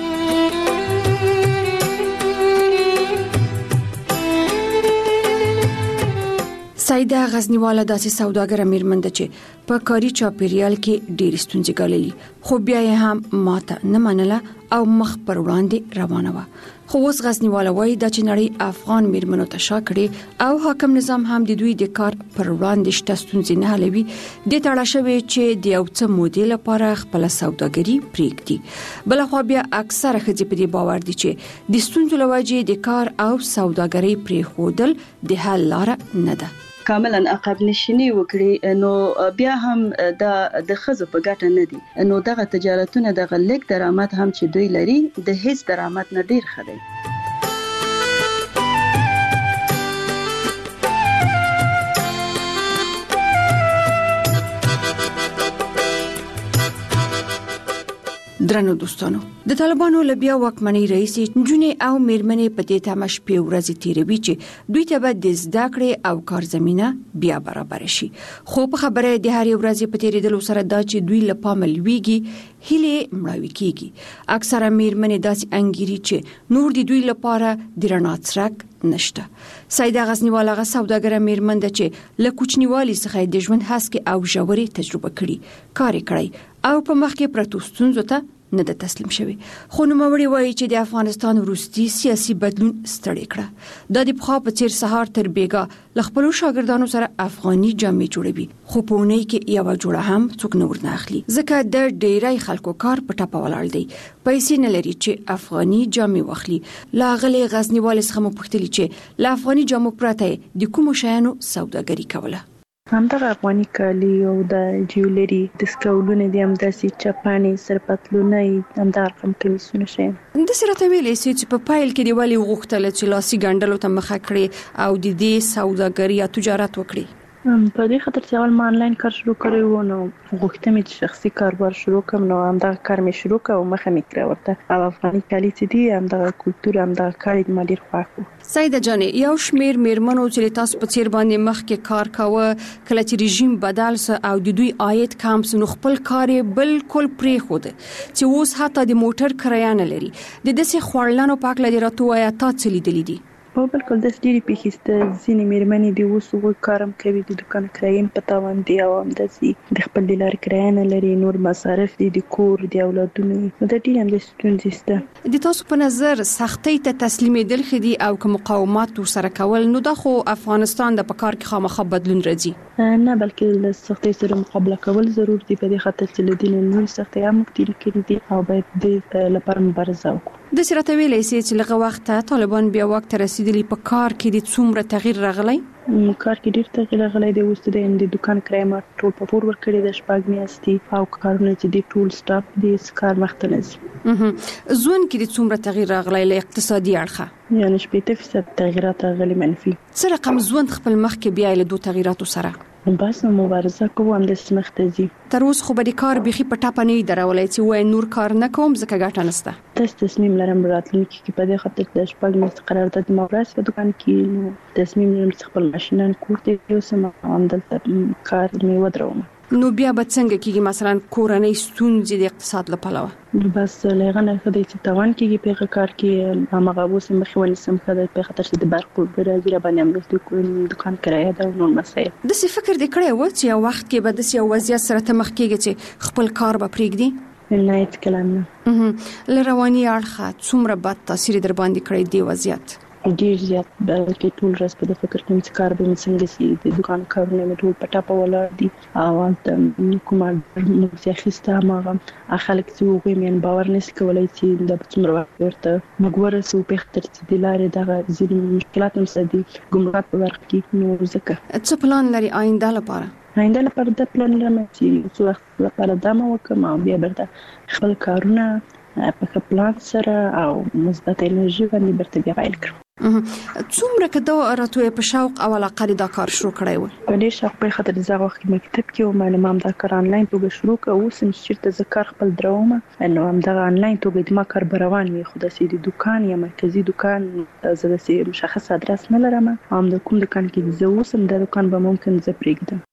سایده غزنیواله داسې سوداګر میرمن ده چې په کاري چاپیریال کې ډېر ستونزې ګاللې خو بیا یې هم ماته نه منله او مخ پر وړاندې روانه وه. خو اوس غزنیواله وایي دا چې نړۍ افغان میرمنو ته شا کړي او حاکم نظام هم د دوی د کار پر وړاندې شته ستونزې نه حلوي. دې تړه شوی چې د یو څه مودې لپاره خپل سوداګري پرېږدي. بلخوا بیا اکثره ښځې په دې باور دي چې د ستونزو له وجې د کار او سوداګرۍ پرېښودل د حل لاره نه ده. کاملا عقب نشینی وکړي نو بیا هم د د خزو په ګټه نه دي. نو دغه تجارتونه د غلک درآمد هم چې دوی لري د هیڅ درآمد نه ډیر خدي. درنو دوستانو د طالبانو لبیا واکمنۍ رئیس جنې او میرمنې په دې تماش په ورځ تیروي چې دوی ته به د زده کړې او کار زمينه بیا برابر شي. خو په خبره د هر ورځ په تیریدلو سره دا چې دوی لپاره لویږي هله مړاوي کیږي. اکثره میرمنې داسې انګيري چې نور د دوی لپاره د رڼا څرک نشته. سیده غزنیواله غ سوداګر میرمن ده چې له کوچنیوالي څخه د ژوند هڅه او ژورې تجربه کړي کار کړی او په مخ کې پرتو ستونزو ته نه د تسلیم شوی. خو نو موري وایي چې د افغانستان وروستي سیاسي بدلون ستړي کړه. د دې په خاطر چیر سهار تر بیګا لخپلو شاګردانو سره افغاني جامې جوړوي خو په اونۍ کې یو جوړه هم څوک نه ورنه اخلي ځکه د ډیرای خلکو کار په ټاپه ولاړ دی. پیسې نه لري چې افغاني جامې واخلي. لاغلي غزنیوال څخه مو پوښتنه چې لا افغاني جامو پراته د کوم شیانو سوداګري کوله. همدغه افغاني کالي او د جیولري د سکولونه دي هم داسې چپانې سرپتلونه همدغه رقم کمیسونه شي. د سرته ویلې چې په پایل کې دی ولی غوښتل چې لاسي ګندلو ته مخه کړي او د دې سوداګري یا تجارت وکړي. په دې خاطر چې اول ما انلاین کار شروع کړی و نو غوښتم چې شخصي کاروبار شروع کړم نو همدا کار مې شروع کړ او مخه مې کړ ورته او افغاني کالي چې دي همدا کلتور همدا کار دې ډیر خوښ و. سیده جانې یو شمیر میرمنو چې تاسو په څیر باندې مخکې کار کاوه کله چې رژیم بدل سو او د دوی عاید کم سو خپل کار بالکل پرې خود چې اوس حتی د موټر کرایه نه لري د دې خورلانو پاک لري راته وایا تاسو لیدلې دي؟ په بالکل د ډیری پیښسته ځینې میرمنې دی اوس وګ کارم کوي د دکان کرایم په تاوان دی او هم د د خپل د لار کرایه نه لري نور مصارف دي د کور دی اولادونو نو د ډیر هم د ستونزې سته. د تاسو په نظر سختۍ ته تسلیمېدل خدي او کوم مقاومت سره کول نو د خو افغانستان د پکار کې خامخا بدلون راځي نه بلکې د سختۍ سره مقابله کول ضرور دي په دې خاطر چې د دین نور سختۍ هم کتیر کړي دي او باید د لپاره مبارزه وکړو. د سرته ویلې چې لږه وخت طالبان بیا وخت رسیدلی په کار کې د څومره تغییر راغلی؟ کار کې ډیر تغییر راغلی دی اوس د د دکان کرایه ما ټول په پور ورکړی د شپږ میاشتې او کارونه چې د ټول سټاف د کار مختنه زی زون کې د څومره تغییر راغلی له اقتصادي اړخه یعنی شپږ فیصد تغیرات راغلي منفي. څه رقم زون خپل مخ کې بیا له دوه تغیراتو سره بس مبارزه کوم د سمخته زی تر اوس خو به د کار بيخي په ټاپه نه درولای چې وای نور کار نه کوم ځکه ګټه نشته. تاسو تصمیم لرم راتلونکي کې په دې خاطر د شپږ میاشتې قرارداد مورث په دکان کې نو تصمیم لرم چې خپل ماشینان کور ته یو سم عمدلته کار مې ودروم. نو بیا به څنګه کېږي مثلا کورنۍ ستونزې د اقتصاد لپاره بس لغنه خدای چې توان کېږي په کار کې هغه اوس مخونی سم خدای په خاطر چې د برق او برازیل باندې امرته کوم دکان کرایه دا نور مسایل د څه فکر د کړې و چې یو وخت کې به د یو وضعیت سره ته مخ کېږي چې خپل کار به پرېږدي نه هیڅ کلام نه لرواني اړخ څومره بد تاثیر در باندې کړی دی وضعیت ډیر زیات بلکې ټول ورځ په فکر کې چې کار به څنګه سي د دکان کارونه مې ټول پټه په ولاړ دي او د کومه موږ خسته ما خلک چې وګوري مې باور نشي کولای چې د څومره وخت ورته موږ ورسو په خاطر چې د لارې دغه ځینې مشکلات هم سدي ګمرک په ورک کې نو ځکه څه پلان لري آینده لپاره آینده لپاره د پلان لرم چې څو وخت لپاره دمه وکم او بیا برته خپل کارونه په پلان سره او مثبت انرژي باندې برته بیا پیل کړم. څومره کدا راته په شوق او علاقه دا کار شروع کړی و؟ په دې شوق په خاطر د زغ وخت مکتب کې او ما نام دا کار انلاین توګه شروع کړ او سم چې د کار خپل درومه انه هم دا انلاین توګه د ما کار روان وي خو د سې د دکان یا مرکزی دکان زه د سې مشخص ادرس نه لرم هم د کوم دکان کې زه اوسم د دکان به ممکن زه پرېږدم.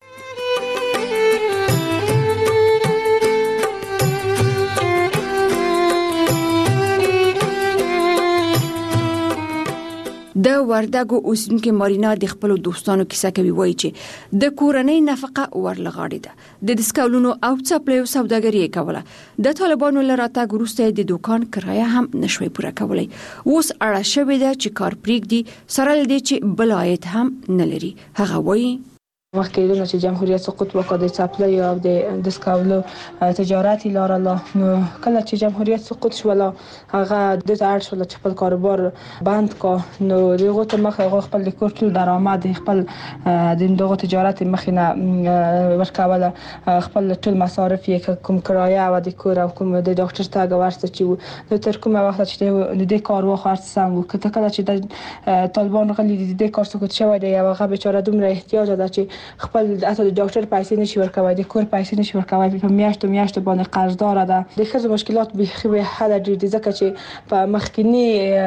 د وردګو اوسونکو مارینا د خپل دوستانو کیسه کوي وایي چې د کورنۍ نفقه ورلغاړي ده د ډیسکاولونو او څپلو سوداګري کوله د طالبانو لراته ګروسته د دکان کرایه هم نشوي پوره کولای اوس اړه شوې ده چې کار پریږدي سره لدی چې بلایت هم نه لري. هغه وایي مخکې د جمهوریت سقوط وکړ د چاپلې او د ډیسکاولو تجارت لاره الله نو کله چې جمهوریت سقوط شول هغه د ځاړ شول چې خپل کاروبار بند کا نو دغه ته مخ هغه خپل لیکور ټول درآمد خپل د دغه تجارت مخینه ورکاوله خپل ټول مصارف یې کوم کرایه او د کور او کوم د ډاکټر ته ورسته چې نو تر کومه وخت چې د کار وخت سم وکړه کله چې د طالبان غلي د کار سقوط شوی دی هغه بیچاره دومره احتیاج ده چې خپل اته د ډاکټر پیسې نشي ورکوي د کور پیسې نشي ورکوي په میاشتو میاشتو باندې قرضدار ده د خزو مشکلات به خو حل ډیر دي ځکه چې په مخکینی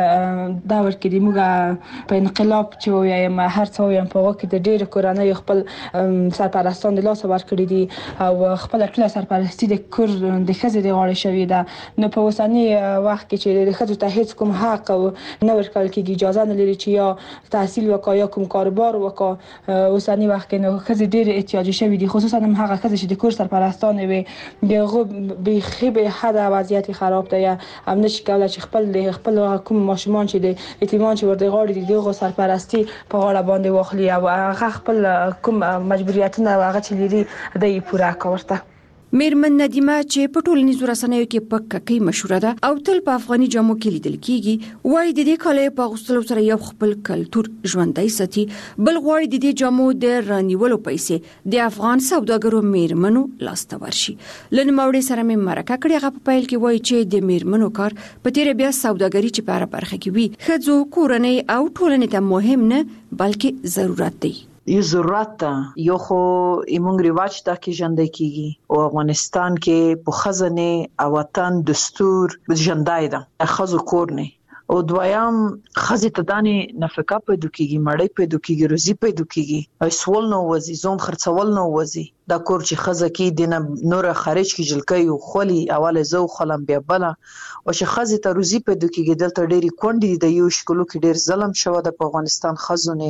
داور کې موږ په انقلاب چې وایم هر څو یم په وخت د ډیر کورانه خپل سرپرستان د لاس ورکړي دي او خپل ټول سرپرستی د کور د خزو د غاړې شوی ده نو په وسنی وخت کې چې د خزو ته هیڅ کوم حق او نه ورکول کېږي اجازه نه لري چې یا تحصیل وکړي یا کوم کاروبار وکړي وسنی وخت کې نو خزې ډېر احتیاجي شوي دي خصوصا هم هغه خزې چې د کور سرپرستانې وي دغه بیخي به حد وضعیت خراب دی هم نشي کولای چې خپل د خپل کوم ماشومان چې د یتیمان چې ورته غاړي دي دغه سرپرستی په غاړه باندې واخلي او هغه خپل کوم مجبوریتونه هغه چې لري د پوره کورته. میرمن ندیمه چې په ټولنیزو رسنیو کې په ککې مشهوره ده او تل په افغاني جامو کې لیدل کیږي وایي د دې کالې په غوښتلو سره یو خپل کلتور ژوندۍ ساتي بل غواړي د دې جامو د رانیولو پیسې د افغان سوداګرو میرمنو لاسته ورشي. لن ماوړي سره مې مرکه کړې هغه په پیل کې وایي چې د میرمنو کار په تیر بیا سوداګري چې په اړه برخه کې وي خځو کورنۍ او ټولنې ته مهم نه بلکې ضرورت دی. یو ضرورت یو خو ایمونګ ریواج ته کې ژوند کیږي او افغانستان کې په خزانه او وطن دستور ژوندای ده خزو کور نه او دویم خزي ته دانې نفقه پیدا کیږي مړی پیدا کیږي روزي پیدا کیږي او سوال نو وزي زوم خرڅول نو وزي دا کور چې خزه کې دینه نور خارج کې جلکې او خولي اوله زو خلم بیا بلا او چې خزي ته روزي پیدا کیږي دلته ډېری کونډې د یو شکلو کې ډېر ظلم شوه د افغانستان خزونه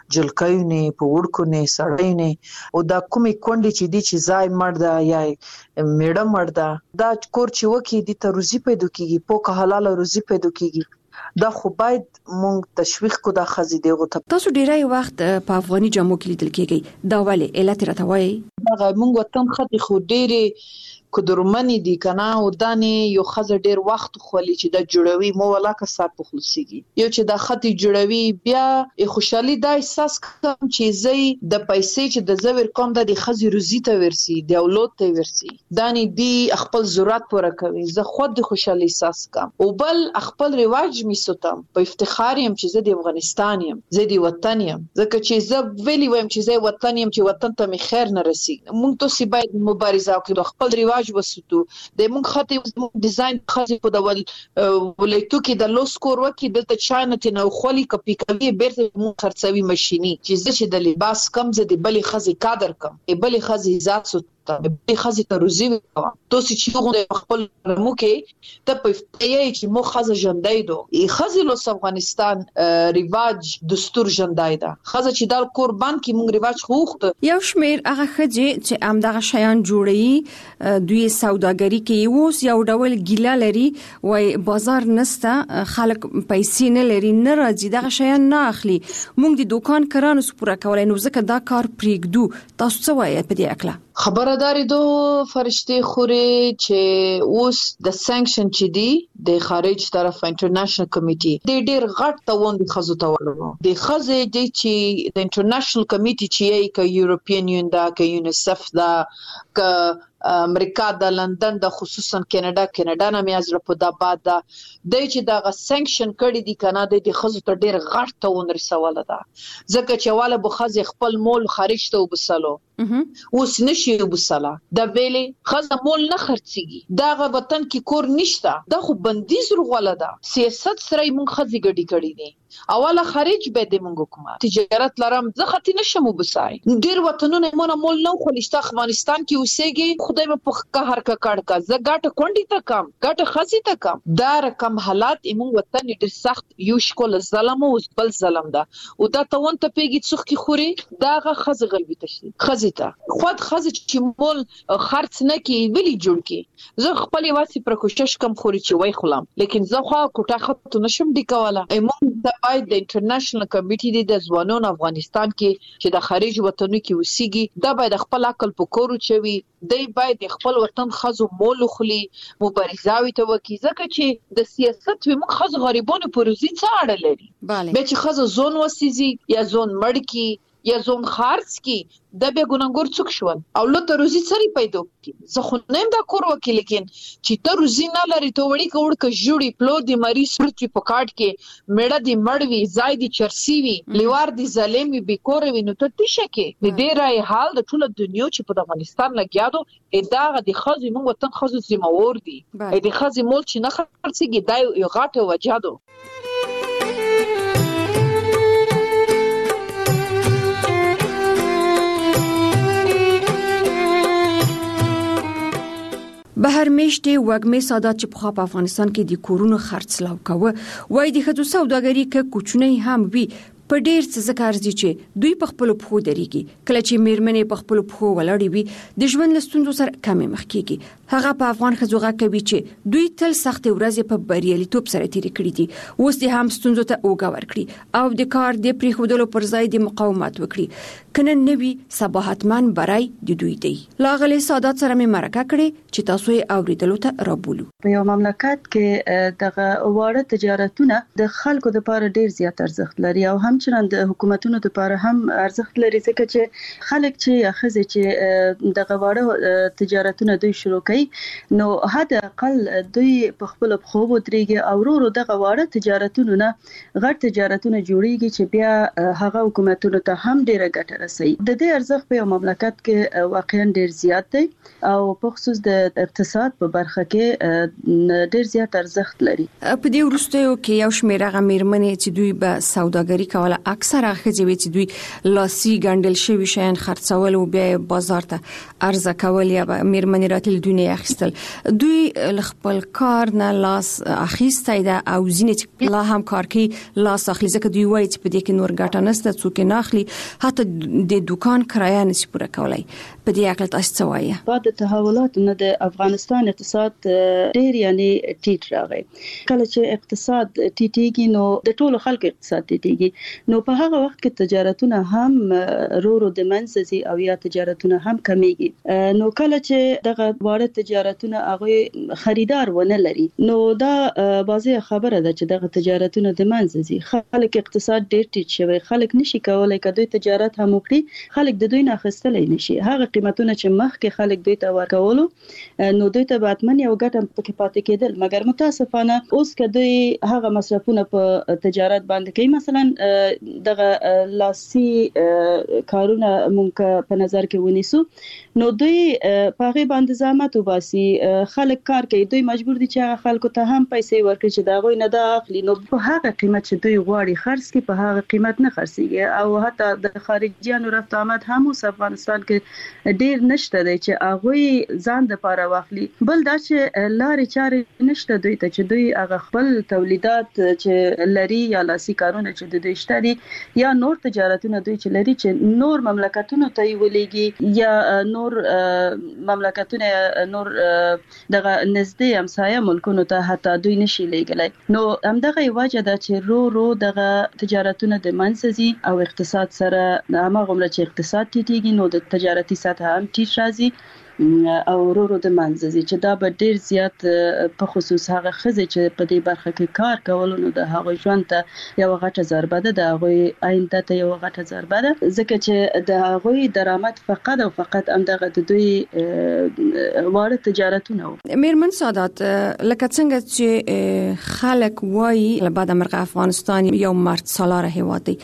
جلکې نه په وړکو نه سړې نه او دا کومې کونډې چې دي چې ځای مرده یا میډم مرده دا کور چې وکی دي ته روزي پیدا کیږي په حلال روزي پیدا کیږي دا خو باید مونږ تشویق کو دا خزي دیغه ته تاسو ډیری وخت په افغاني جامو کې لیدل کېږي دا ولې علت راټوي دا مونږ وطن خدي خو ډیره کدرمنی دی کنه او دانې یو خزه ډیر وخت خولي چې د جوړوي مو ولاکه سات په خلصيږي یو چې د خطي جوړوي بیا خوشحالي دا احساس کوم چې زی د پیسې چې د زویر کوم د خزي روزي ته ورسي د اولاد ته ورسي دانې دی خپل ضرورت پوره کوي زه خود د خوشحالي احساس کوم او بل خپل رواج می ستم په افتخار يم چې زه د افغانستان يم زه د وطن يم ځکه چې زه ویلی وایم چې زه وطن يم چې وطن ته می خیر نه رسي مونږ ته سی باید مبارزه وکړو خپل رواج وسوتو د مونږ خاطر ډیزاین خاطر په ډول ولایتو کې د لوس کور وکي د چانه نه خولي کپی کوي بیرته مونږ خرڅوي ماشيني چې زه چې د لباس کم زه د بلې خزي قادر کم بلې خزي ذات سو به خزي ته روزي وکړه تو چې یو خپل مو کې ته په یی چې مو خزه ژوندۍ دو ای خزي له افغانستان ریواج دستور ژوندۍ ده خزه چې د قربان کې مونږ ریواج خوخت یو شمیر هغه خځې چې ام دغه شیان جوړي دوی سوداګری کې اوس یو ډول ګیله لري وای بازار نسته خلک پیسې نه لري نه راځي دغه شیان نه اخلي مونږ د دکان کرانو سپوره کولای نو ځکه دا کار پریږدو تاسو څه وایي په دې اکلا خبرداري دو فرشتي خوري چې اوس د سانکشن چې دی د خارج طرف انټرنیشنل کمیټي د ډېر غټ توان د خزو تاوړو د خزه د چې د انټرنیشنل کمیټي چې ک یورپین یون دا ک یونیسف دا ک امریکا د لندن د خصوصا کینیډا کینیډا نه میازره په د بعد د چې د سانکشن کړي دي کنه د خزو ته ډېر غټ توان رسوله ده ځکه چې والا بخزه خپل مول خارج ته وبسلو اوس نشي وبسلا د ویلې خزه مول نه خرڅيږي دا غ وطن کې کور نشته دا خو بندیز رغواله ده سیاست سره مونږ خزي ګډي کړي دي اوله خارج به د مونږ حکومت تجارت لرم زه ختی نشم وبسای ډیر وطنونه مونږ مول نه خلشته افغانستان کې اوسېږي خدای په قهر کا کړ کا زه ګټه کونډي ته کم ګټه خزي ته کم دا رقم حالات مونږ وطن ډیر سخت یو شکل ظلم او بل ظلم ده او دا توان ته پیږي څوک کی خوري دا غ خزه غلبي تشي خزي خود خزه چې مول خرڅ نه کی ویلي جوړ کی زه خپل واسي پر کوشش کم خوري چې وای خلم لیکن زه خو کوټه خط نشم دی کوله ایمون د باید د انټرنیشنل کمیټي د ځوانانو افغانستان کې چې د خارج وطنو کې وسیږي دا باید خپل عقل په کورو چوي دی باید خپل وطن خزو مول خلی مبارزاوي ته وکي ځکه چې د سیاست و مخ خزو غریبانو پروزي څه اړه لري به چې خزو زون وسیږي یا زون مړ کی یا زون خارج کی د به ګونګور څوک شول او لته روزي سری پیدا کی زه خو نیم دا کور وکیل لیکن چې ته روزي نه لري ته وړي کوړ ک جوړي پلو دی مری سپرچی پکاټ کې میړه دی مړوي زای دی چرسی وی لیوار دی ظالمي بیکور وی نو ته تشه کې د دې راي حال د ټول دنیا چې په افغانستان لګیادو اداغه دی خزي مونږ وطن خزو زموور دی د خزي مول چې نه خرڅيږي دا یو غاټه وجادو بهر میشته وګمې ساده چې په خاپ افغانستان کې د کورونو خرڅلاو کوي وای د خدو سوداګری کې کوچنی هم وی په ډیر څه ذکر دي چې دوی په خپل پخو دريږي کله چې میرمنې په خپل پخو ولاړې وي د ژوند لستوندو سره کمې مخ کیږي هغه په افغان خزوغه کوي چې دوی تل سخت ورځې په بریالیتوب سره تیر کړی دي اوس د هم ستونزو ته اوګه ورکړي او د کار د پریخودلو پر ځای د مقاومت وکړي کنه نوی صباحتمن برای د دوی دی لاغلی سادات سره مې مرکه کړي چې تاسو یې اوریدلو ته رابولو په یو مملکت کې دغه واړه تجارتونه د خلکو لپاره ډیر زیات ارزښت لري او هم همچنان د حکومتونو لپاره هم ارزښت لري ځکه چې خلک چې خزه چې د غواړه تجارتونه دوی شروع کړي نو حد اقل دوی په خپل خو ودرېږي او ورو د غواړه تجارتونو نه غټ تجارتونه جوړيږي چې بیا هغه حکومتونو ته هم ډیره ګټه رسوي. د دې ارزښت په مملکت کې واقعا ډیر زیات دی او په خصوص د اقتصاد په برخه کې ډیر زیات ارزښت لري. په دې وروستیو کې یو شمېر هغه میرمنې چې دوی به سوداګري کوله اکثره ښځې چې دوی لاسي ګڼل شوی شیان خرڅول او بیا بازار ته عرضه کول یا میرمنې راتل دنیا اخیستل دوی خپل کار نه لاس اخیستای دا او ځینې لا هم کار کوي لاس اخلي ځکه دوی وایي چې په دې کې نور ګټه نشته څوک نه اخلي حتی د دکان کرایه نشي پوره کولای. په دې اړه تاسو څه وایي؟ بعد تحولاتو نه د افغانستان اقتصاد ډیر یعنی ټیټ راغی. کله چې اقتصاد ټیټیږي نو د ټولو خلکو اقتصاد ټیټیږي نو په هغه وخت کې تجارتونه هم رورو د منځي او یا تجارتونه هم کمیږي. نو کله چې دغه واړه تجارتونه هغه خریدار ونه لري نو دا واضح خبره ده چې دغه تجارتونه د منځي خلک اقتصاد ډیر ټیټ شوی. خلک نشي کولای کدوې تجارت هم وکړي. خلک د دوی نه خستلای نشي. هغه قیمتونه چې مخکې خلک دوی ته ورکولو نو دوی ته باتمن یو ګټه پکې پاتې کېدل مګر متاسفانه اوس کدی هغه مصرفونه په تجارت باندې کوي. مثلا دغه لاسي کارونه مونږ په نظر کې ونیسو نو دوی په هغه باندې زحمت وباسي. خلک کار کوي دوی مجبور دي چې خلکو ته هم پیسې ورکړي چې دا غوي نه دا اخلي نو په هغه قیمت چې دوی غواړي خرڅ کوي په هغه قیمت نه خرڅيږي او حتی د خارجيانو رفت آمد هم اوس افغانستان کې ډیر نشته دی چې هغه ځان د پاره واخلي. بل دا چې لارې چارې نشته دوی ته چې دوی هغه خپل تولیدات چې لري یا لاسي کارونه چې د دوی شته دي یا نور تجارتونه دوی چې لري چې نور مملکتونو ته ولېږي یا نور مملکتونه نور دغه نږدې همسایه ملکونو ته حتی دوی نشي لېږلای. نو همدغه وجه ده چې رو رو دغه تجارتونه د منځي او اقتصاد سره هغه عمره چې اقتصاد ټیټیږي نو د تجارتي سطح هم ټیټ راځي او ورو د منځي چې دا به ډیر زیات په خصوص هغه خزه چې په دې برخه کې کار کول نو د هغه ژوند ته یو غټه ضربه ده د هغه آینده ته یو غټه ضربه ده ځکه چې د هغه درآمد فقط او فقط همدغه د دوی واړه تجارتونه. میرمن سادات لکه څنګه چې خلک وایي لبعد مرغه افغانستان یو مرد سالار هیواد دی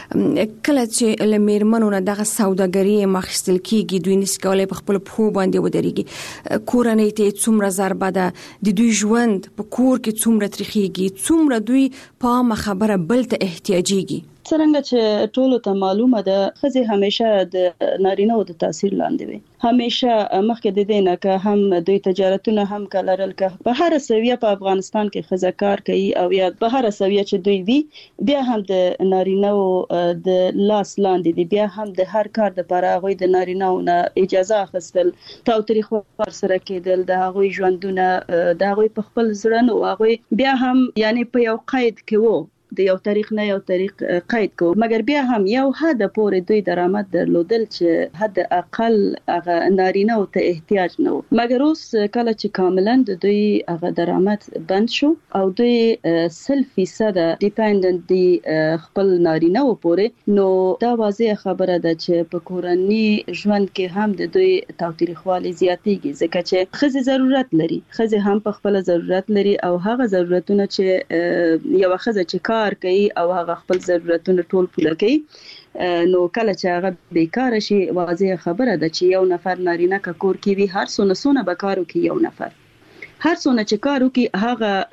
کله چې لمیرمنو دغه سوداګري مخستل کیږي دوی نس کولای په خپل په باندې ودرېږي کورنۍ ته څومره ضربه ده د دوی ژوند په کور کې څومره تریخيږي څومره دوی په خبره بل ته احتیاجيږي. څنګه چې ټولو ته معلومه ده خزه همیشه د نارینه او د تاثیر لاندې وي. همیشه مخکې د دې نه که هم دوی تجارتونه هم کلرل که په هر سویه په افغانستان کې خزه کار کوي او یا په هر سویه چې دوی وي بیا هم د نارینه او د لاس لاندې دي بیا هم د هر کار د لپاره غوي د نارینه او اجازه اخیستل تاوتریخ ور سره کېدل د هغوی ژوندونه د هغوی په خپل ځړن او هغوی بیا هم یعنی په یو قید کې وو د یو تاریخ نه یو تاریخ قید کو مګر بیا هم یو حد پورې دوی درآمد درلودل چې حد اقل هغه نارینه او ته احتیاج نه مګر اوس کله چې کاملا د دوی هغه درآمد بند شو او دوی سل فیصد ډیپندنت دي خپل نارینه او پورې نو دا واضح خبره ده چې په کورنۍ ژوند کې هم د دوی تاوتریخوالي زیاتېږي ځکه چې خزه ضرورت لري خزه هم په خپل ضرورت لري او هغه ضرورتونه چې یو خزه چې کار کوي او هغه خپل ضرورتونه ټول پوره کوي نو کله چې هغه بیکاره شي واضح خبره ده چې یو نفر نارینه کا کور کې وي هر څونه څونه بکارو کې یو نفر هر څونه چې کارو کې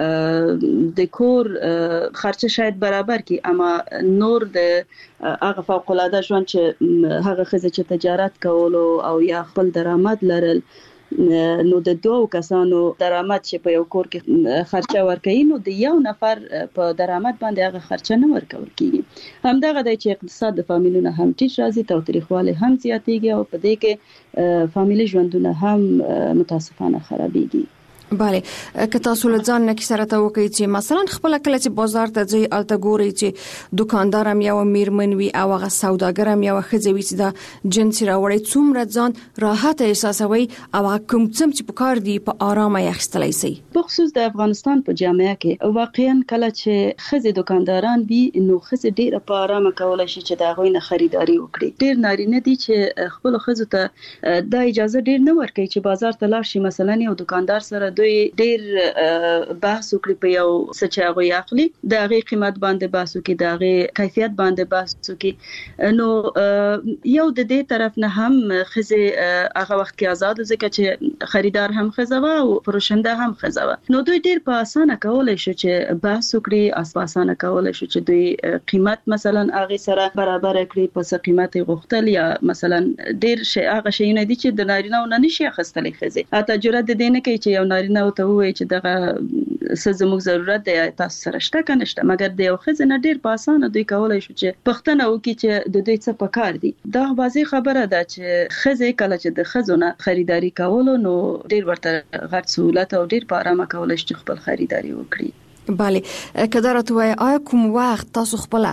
هغه د کور خرچه شاید برابر کی اما نور د هغه فوق العاده ژوند چې هغه خزه چې تجارت کول او یا خپل درآمد لرل نو د دوه کسانو درآمد چې په یو کور کې خرچه ورکړي نو د یو نفر په درآمد باندې هغه خرچه نه ورکول کیږي همدغه د چې اقتصاد د فامیلونو هم ټیټ راځي تاوتریخواله هم زیاتېږي او په دې کې فامیلی ژوندونه هم متاسفانه خرابېږي. bale که تاسو له ځان نه سره ته وکړئ چې مثلا خپل کله چې بازار ته ځي الته ګوري چې دکاندارم یو میرمن وي او هغه سوداګرم یو خځوي چې دا جنس راوړي څومره ځان راحت احساسوي او کوم څم چې په کار دی په آرامه یختلای شي. بخصوص د افغانستان په جامعه کې واقعا کله چې خځې دکانداران وي نو خځې ډیره په آرامه کولای شي چې دا غوینه خریداري وکړي. ډیر نارینه دي چې خپل خځو ته د اجازه ډیر نه ورکوي چې بازار ته لاړ شي مثلا یو دکاندار سره دوی ډیر بحث وکړي په یو څه چې هغه اخلي د هغه قیمت باندې بحث وکړي د هغه کیفیت باندې بحث وکړي. نو یو د دې طرف نه هم خزه هغه وخت کې آزاد ځکه چې خریدار هم خزه او فروشنده هم خزه نو دوی ډیر په اسانه کولای شي چې بحث وکړي اس په اسانه کولای شي چې دوی قیمت مثلا هغه سره برابر کړي په څه قیمت غوښتل یا مثلا ډیر شي هغه شي نه دي چې د نارینه نه نشي اخیستلې خزه اته جرأت دې نه کوي چې یو نارینه او ته وایي چې دغه څه زموږ ضرورت دی تاسو سره شته کنه شته مګر د یو خزه نه ډیر په اسانه دوی کولای شي چې پښتنه وکړي چې د دوی څه پکار دي. دا واضح خبره ده چې خزه کله چې د خزونه خریداري کولو نو ډیر ورته غټ سہولت او ډیر په آرامه کولای شي خپل خریداري وکړي. بله کدارت وای آیا کوم وخت تاسو خپل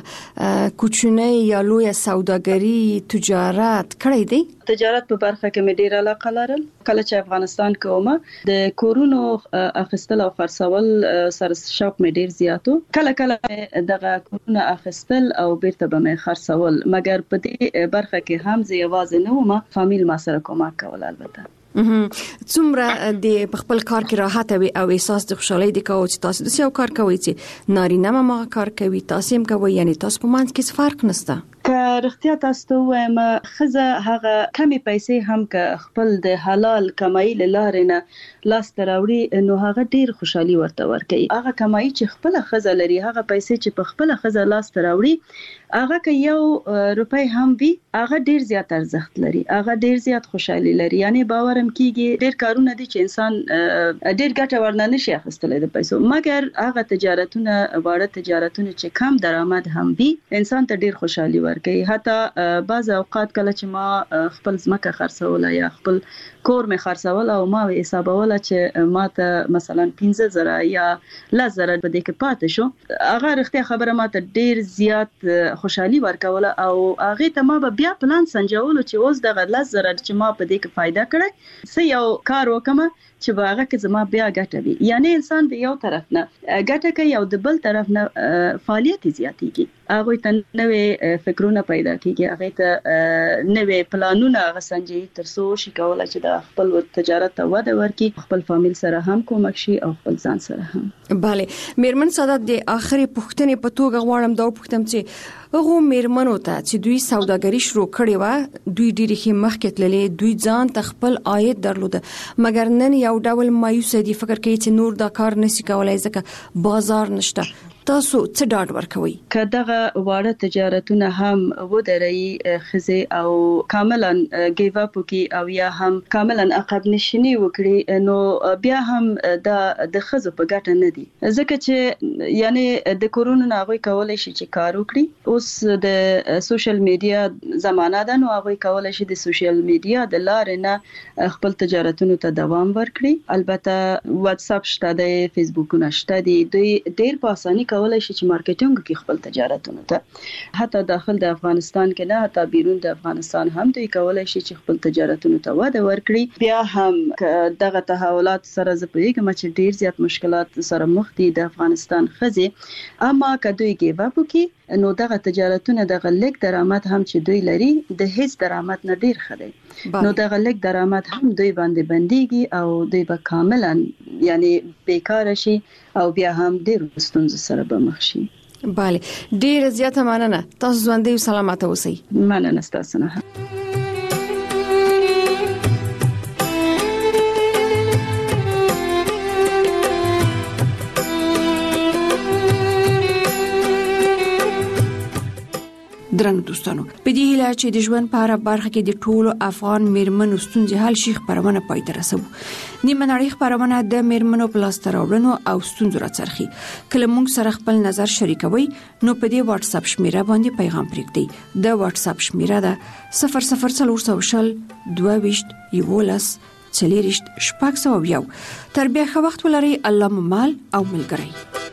کوچنی یا لوی سوداګری تجارت کړی دی؟ تجارت په برخه کې مې ډیر علاقه لرل. کله چې افغانستان کومه د کورونو اخیستل او خرڅول سره شوق مې ډیر زیاتو. کله کله دغه کورونه اخیستل او بیرته به مې خرڅول مګر په دې برخه کې هم زه یوازې نه وم فامیل ما سره کومک کول. البته څومره د خپل کار کې راحت وي او احساس د خوشحالۍ د کوي چې تاسو د یو کار کوي چې نارینه ما کار کوي تاسو هم کوي یعنی تاسو په منځ کې فرق نشته. که رښتیا تاسو ته وایم خزه هغه کمی پیسې هم که خپل د حلال کمایي لارې نه لاس تراوړي نو هغه ډیر خوشحالي ورته ورکوي. هغه کمایي چې خپل خزه لري هغه پیسې چې په خپل خزه لاس تراوړي هغه که یو روپۍ هم وي هغه ډیر زیات ارزښت لري هغه ډیر زیات خوشحالي لري. یعنی باورم کیږي ډیر کارونه دي چې انسان ډیر ګټه ورنه نشي اخیستلای د پیسو مګر هغه تجارتونه واړه تجارتونه چې کم درآمد هم وي انسان ته ډیر خوشحالي ورکوي. حتی بعض اوقات کله چې ما خپل ځمکه خرڅوله یا خپل کور مې خرڅول او ما حسابوله چې ما ته مثلا پنځه زره یا لس زره په دې کې پاتې شو هغه رښتیا خبره ما ته ډیر زیات خوشحالي ورکوله او هغه ته ما بیا پلان سنجول چې اوس دغه لس زره چې ما په دې کې فائدہ کړی سه یو کار وکم چې باغه کې زما بیا ګټه وي. یعنی انسان د یو طرف نه ګټه کوي او د بل طرف نه فعالیت زیاتېږي هغه ته نوې فکرونه پیدا کیږي هغه ته نوې پلانونه غسنجي تر څو شي کولای چې د خپل تجارت ته وده ورکړي خپل فامیل سره هم کومک شي او خپل ځان سره هم. bale میرمن سعادت د اخري پوښتنې په توګه غواړم دا پوښتم چې هغه میرمنو ته چې دوی سوداګری شروع کړې و دوی ډېری خې مخکې تللې دوی ځان ته خپل عاید درلوده مګر نن یو ډول مایوس دي فکر کوي چې نور دا کار نشي کولای ځکه بازار نشته. تاسو څه ډاډ ورکوي که دغه واړه تجارتونه هم ودري خزه او کاملا گیو اپ کی او یا هم کاملا عقب نشینی وکړي نو بیا هم د د خزه په ګټه نه دي ځکه چې یعنی د کورونا ناغوي کولای شي چې کار وکړي. اوس د سوشل میډیا زمانہ ده نو هغه کولای شي د سوشل میډیا د لارې نه خپل تجارتونو ته دوام ورکړي. البته واتس اپ شته د فیسبوک نشته دي دوی ډیر په اساني کولای شي چې مارکیټینګ کې خپل تجارتونه ته حتی داخل د افغانستان کې نه حتی بیرون د افغانستان هم دوی کولای شي چې خپل تجارتونه ته وده ورکړي. بیا هم دغه تحولات سره زپېږم چې ډیر زیات مشکلات سره مخ دي د افغانستان خزه اما کدوې کې واپوکي نو دغه تجارتونه دغه لیک درآمد هم چې دوی لري د هیڅ درآمد نه ډیر خدي نو دغه لیک درآمد هم دوی باندې بنديږي او دوی به کاملا یعنی بیکار شي او بیا هم ډیر ستونزې سره به مخ شي. bale ډیر زیاته مننه تاسو ژوندۍ او سلامت اوسئ. مننه تاسو نه. درنو دوستانو په دې هیله چې د ژوند په اړه برخه کې د ټولو افغان میرمنو ستونزې حل شي خبرونه پای ته رسوو. نیمه نړۍ خبرونه د میرمنو په لاس راوړنو او ستونزو راڅرخي. کله موږ سره خپل نظر شریکوي نو په دې واتس اپ شمیره باندې پیغام پرېږدئ. د واتس اپ شمیره ده صفر صفر څلور سوه شل دوه ویشت یولس څلېرشت شپږ سوه یو. تر بیا ښه وخت ولرئ. الله مو مال او ملګری.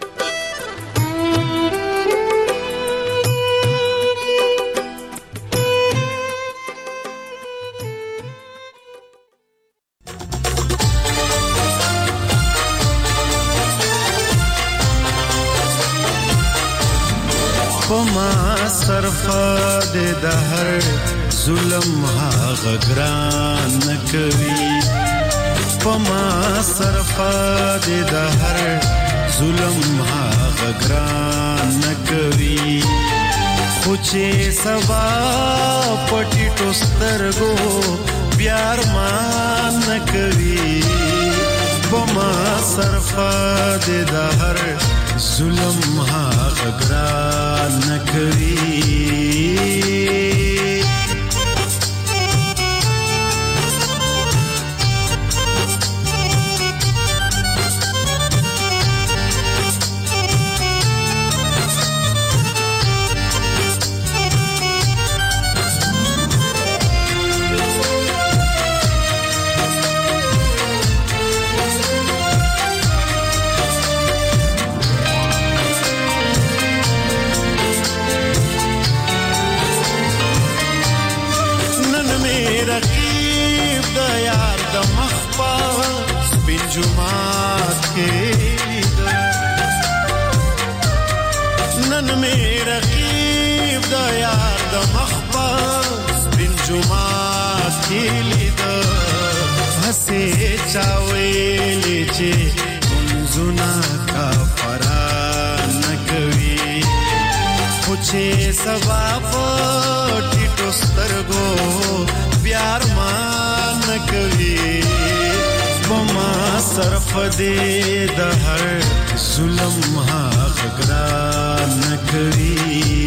پما صرفه د دهر ظلم هغه ګران نکوي. پما صرفه د دهر ظلم هغه ګران نکوي. خو چې سبا پټی ټوسترګو بیار مان نکوي. پما صرفه د دهر ظلم هغه ګران نکوي. جمعات کې نن مې رقیب د یار د مخبر بن جمعات کې لید هسه چاوي چې منځونه کا فران نکوي. خو چې سبا پټی ټوسترګو بیار مان نکوي. پما صرف دې د هر ظلم هغه ګران نکوي.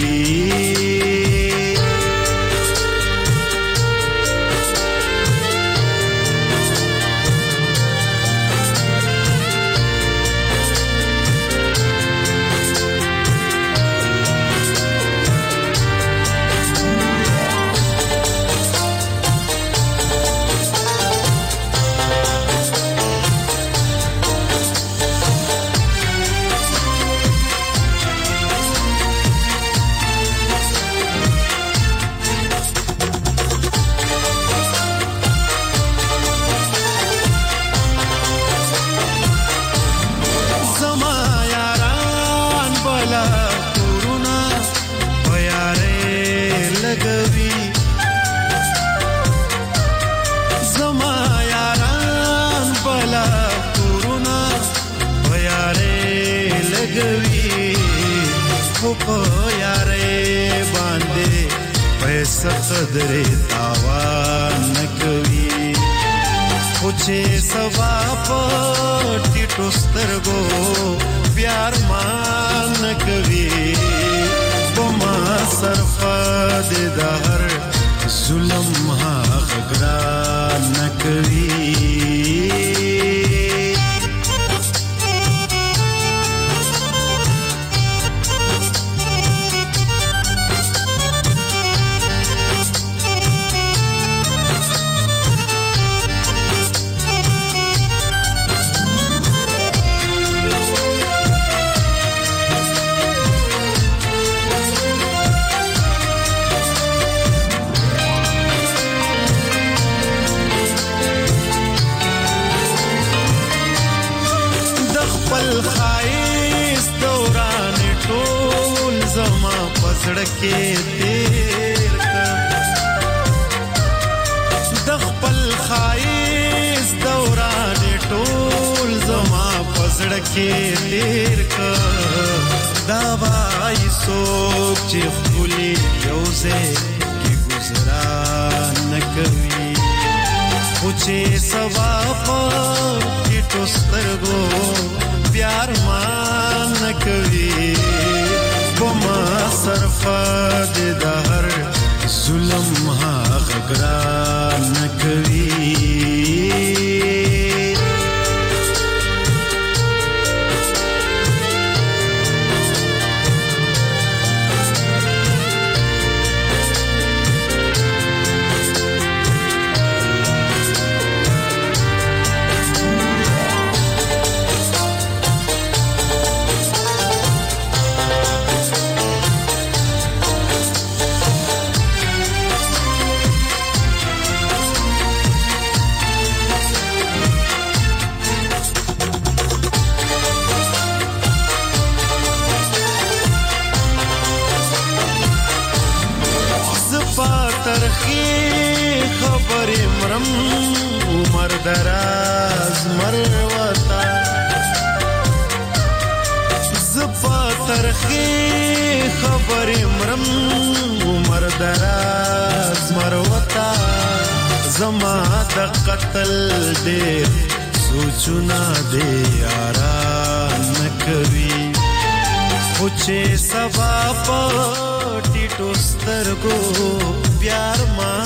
قدر تاوان نکوي. خو چې سبا پټی ټوسترګو بیار مان نکوي. پما صرفه د دهر ظلم هغه ګران نکوي. سړکې تیر د خپل خایس دوران ټول زما پسړکې تیر دا وای سوچ چې خولي یوزه کې گزاران نکوي. خو چې سوا په ټوسترګو پیار مان نکوي. پما صرفه د دهر ظلم هغه ګران نکوي. مرم عمر دراز مروتا زپا ترخی خبر مرم عمر دراز مروتا زما د قتل دې سوچنا دې یاران نکوي خو چې سبا پټی ټوسترګو پیار ما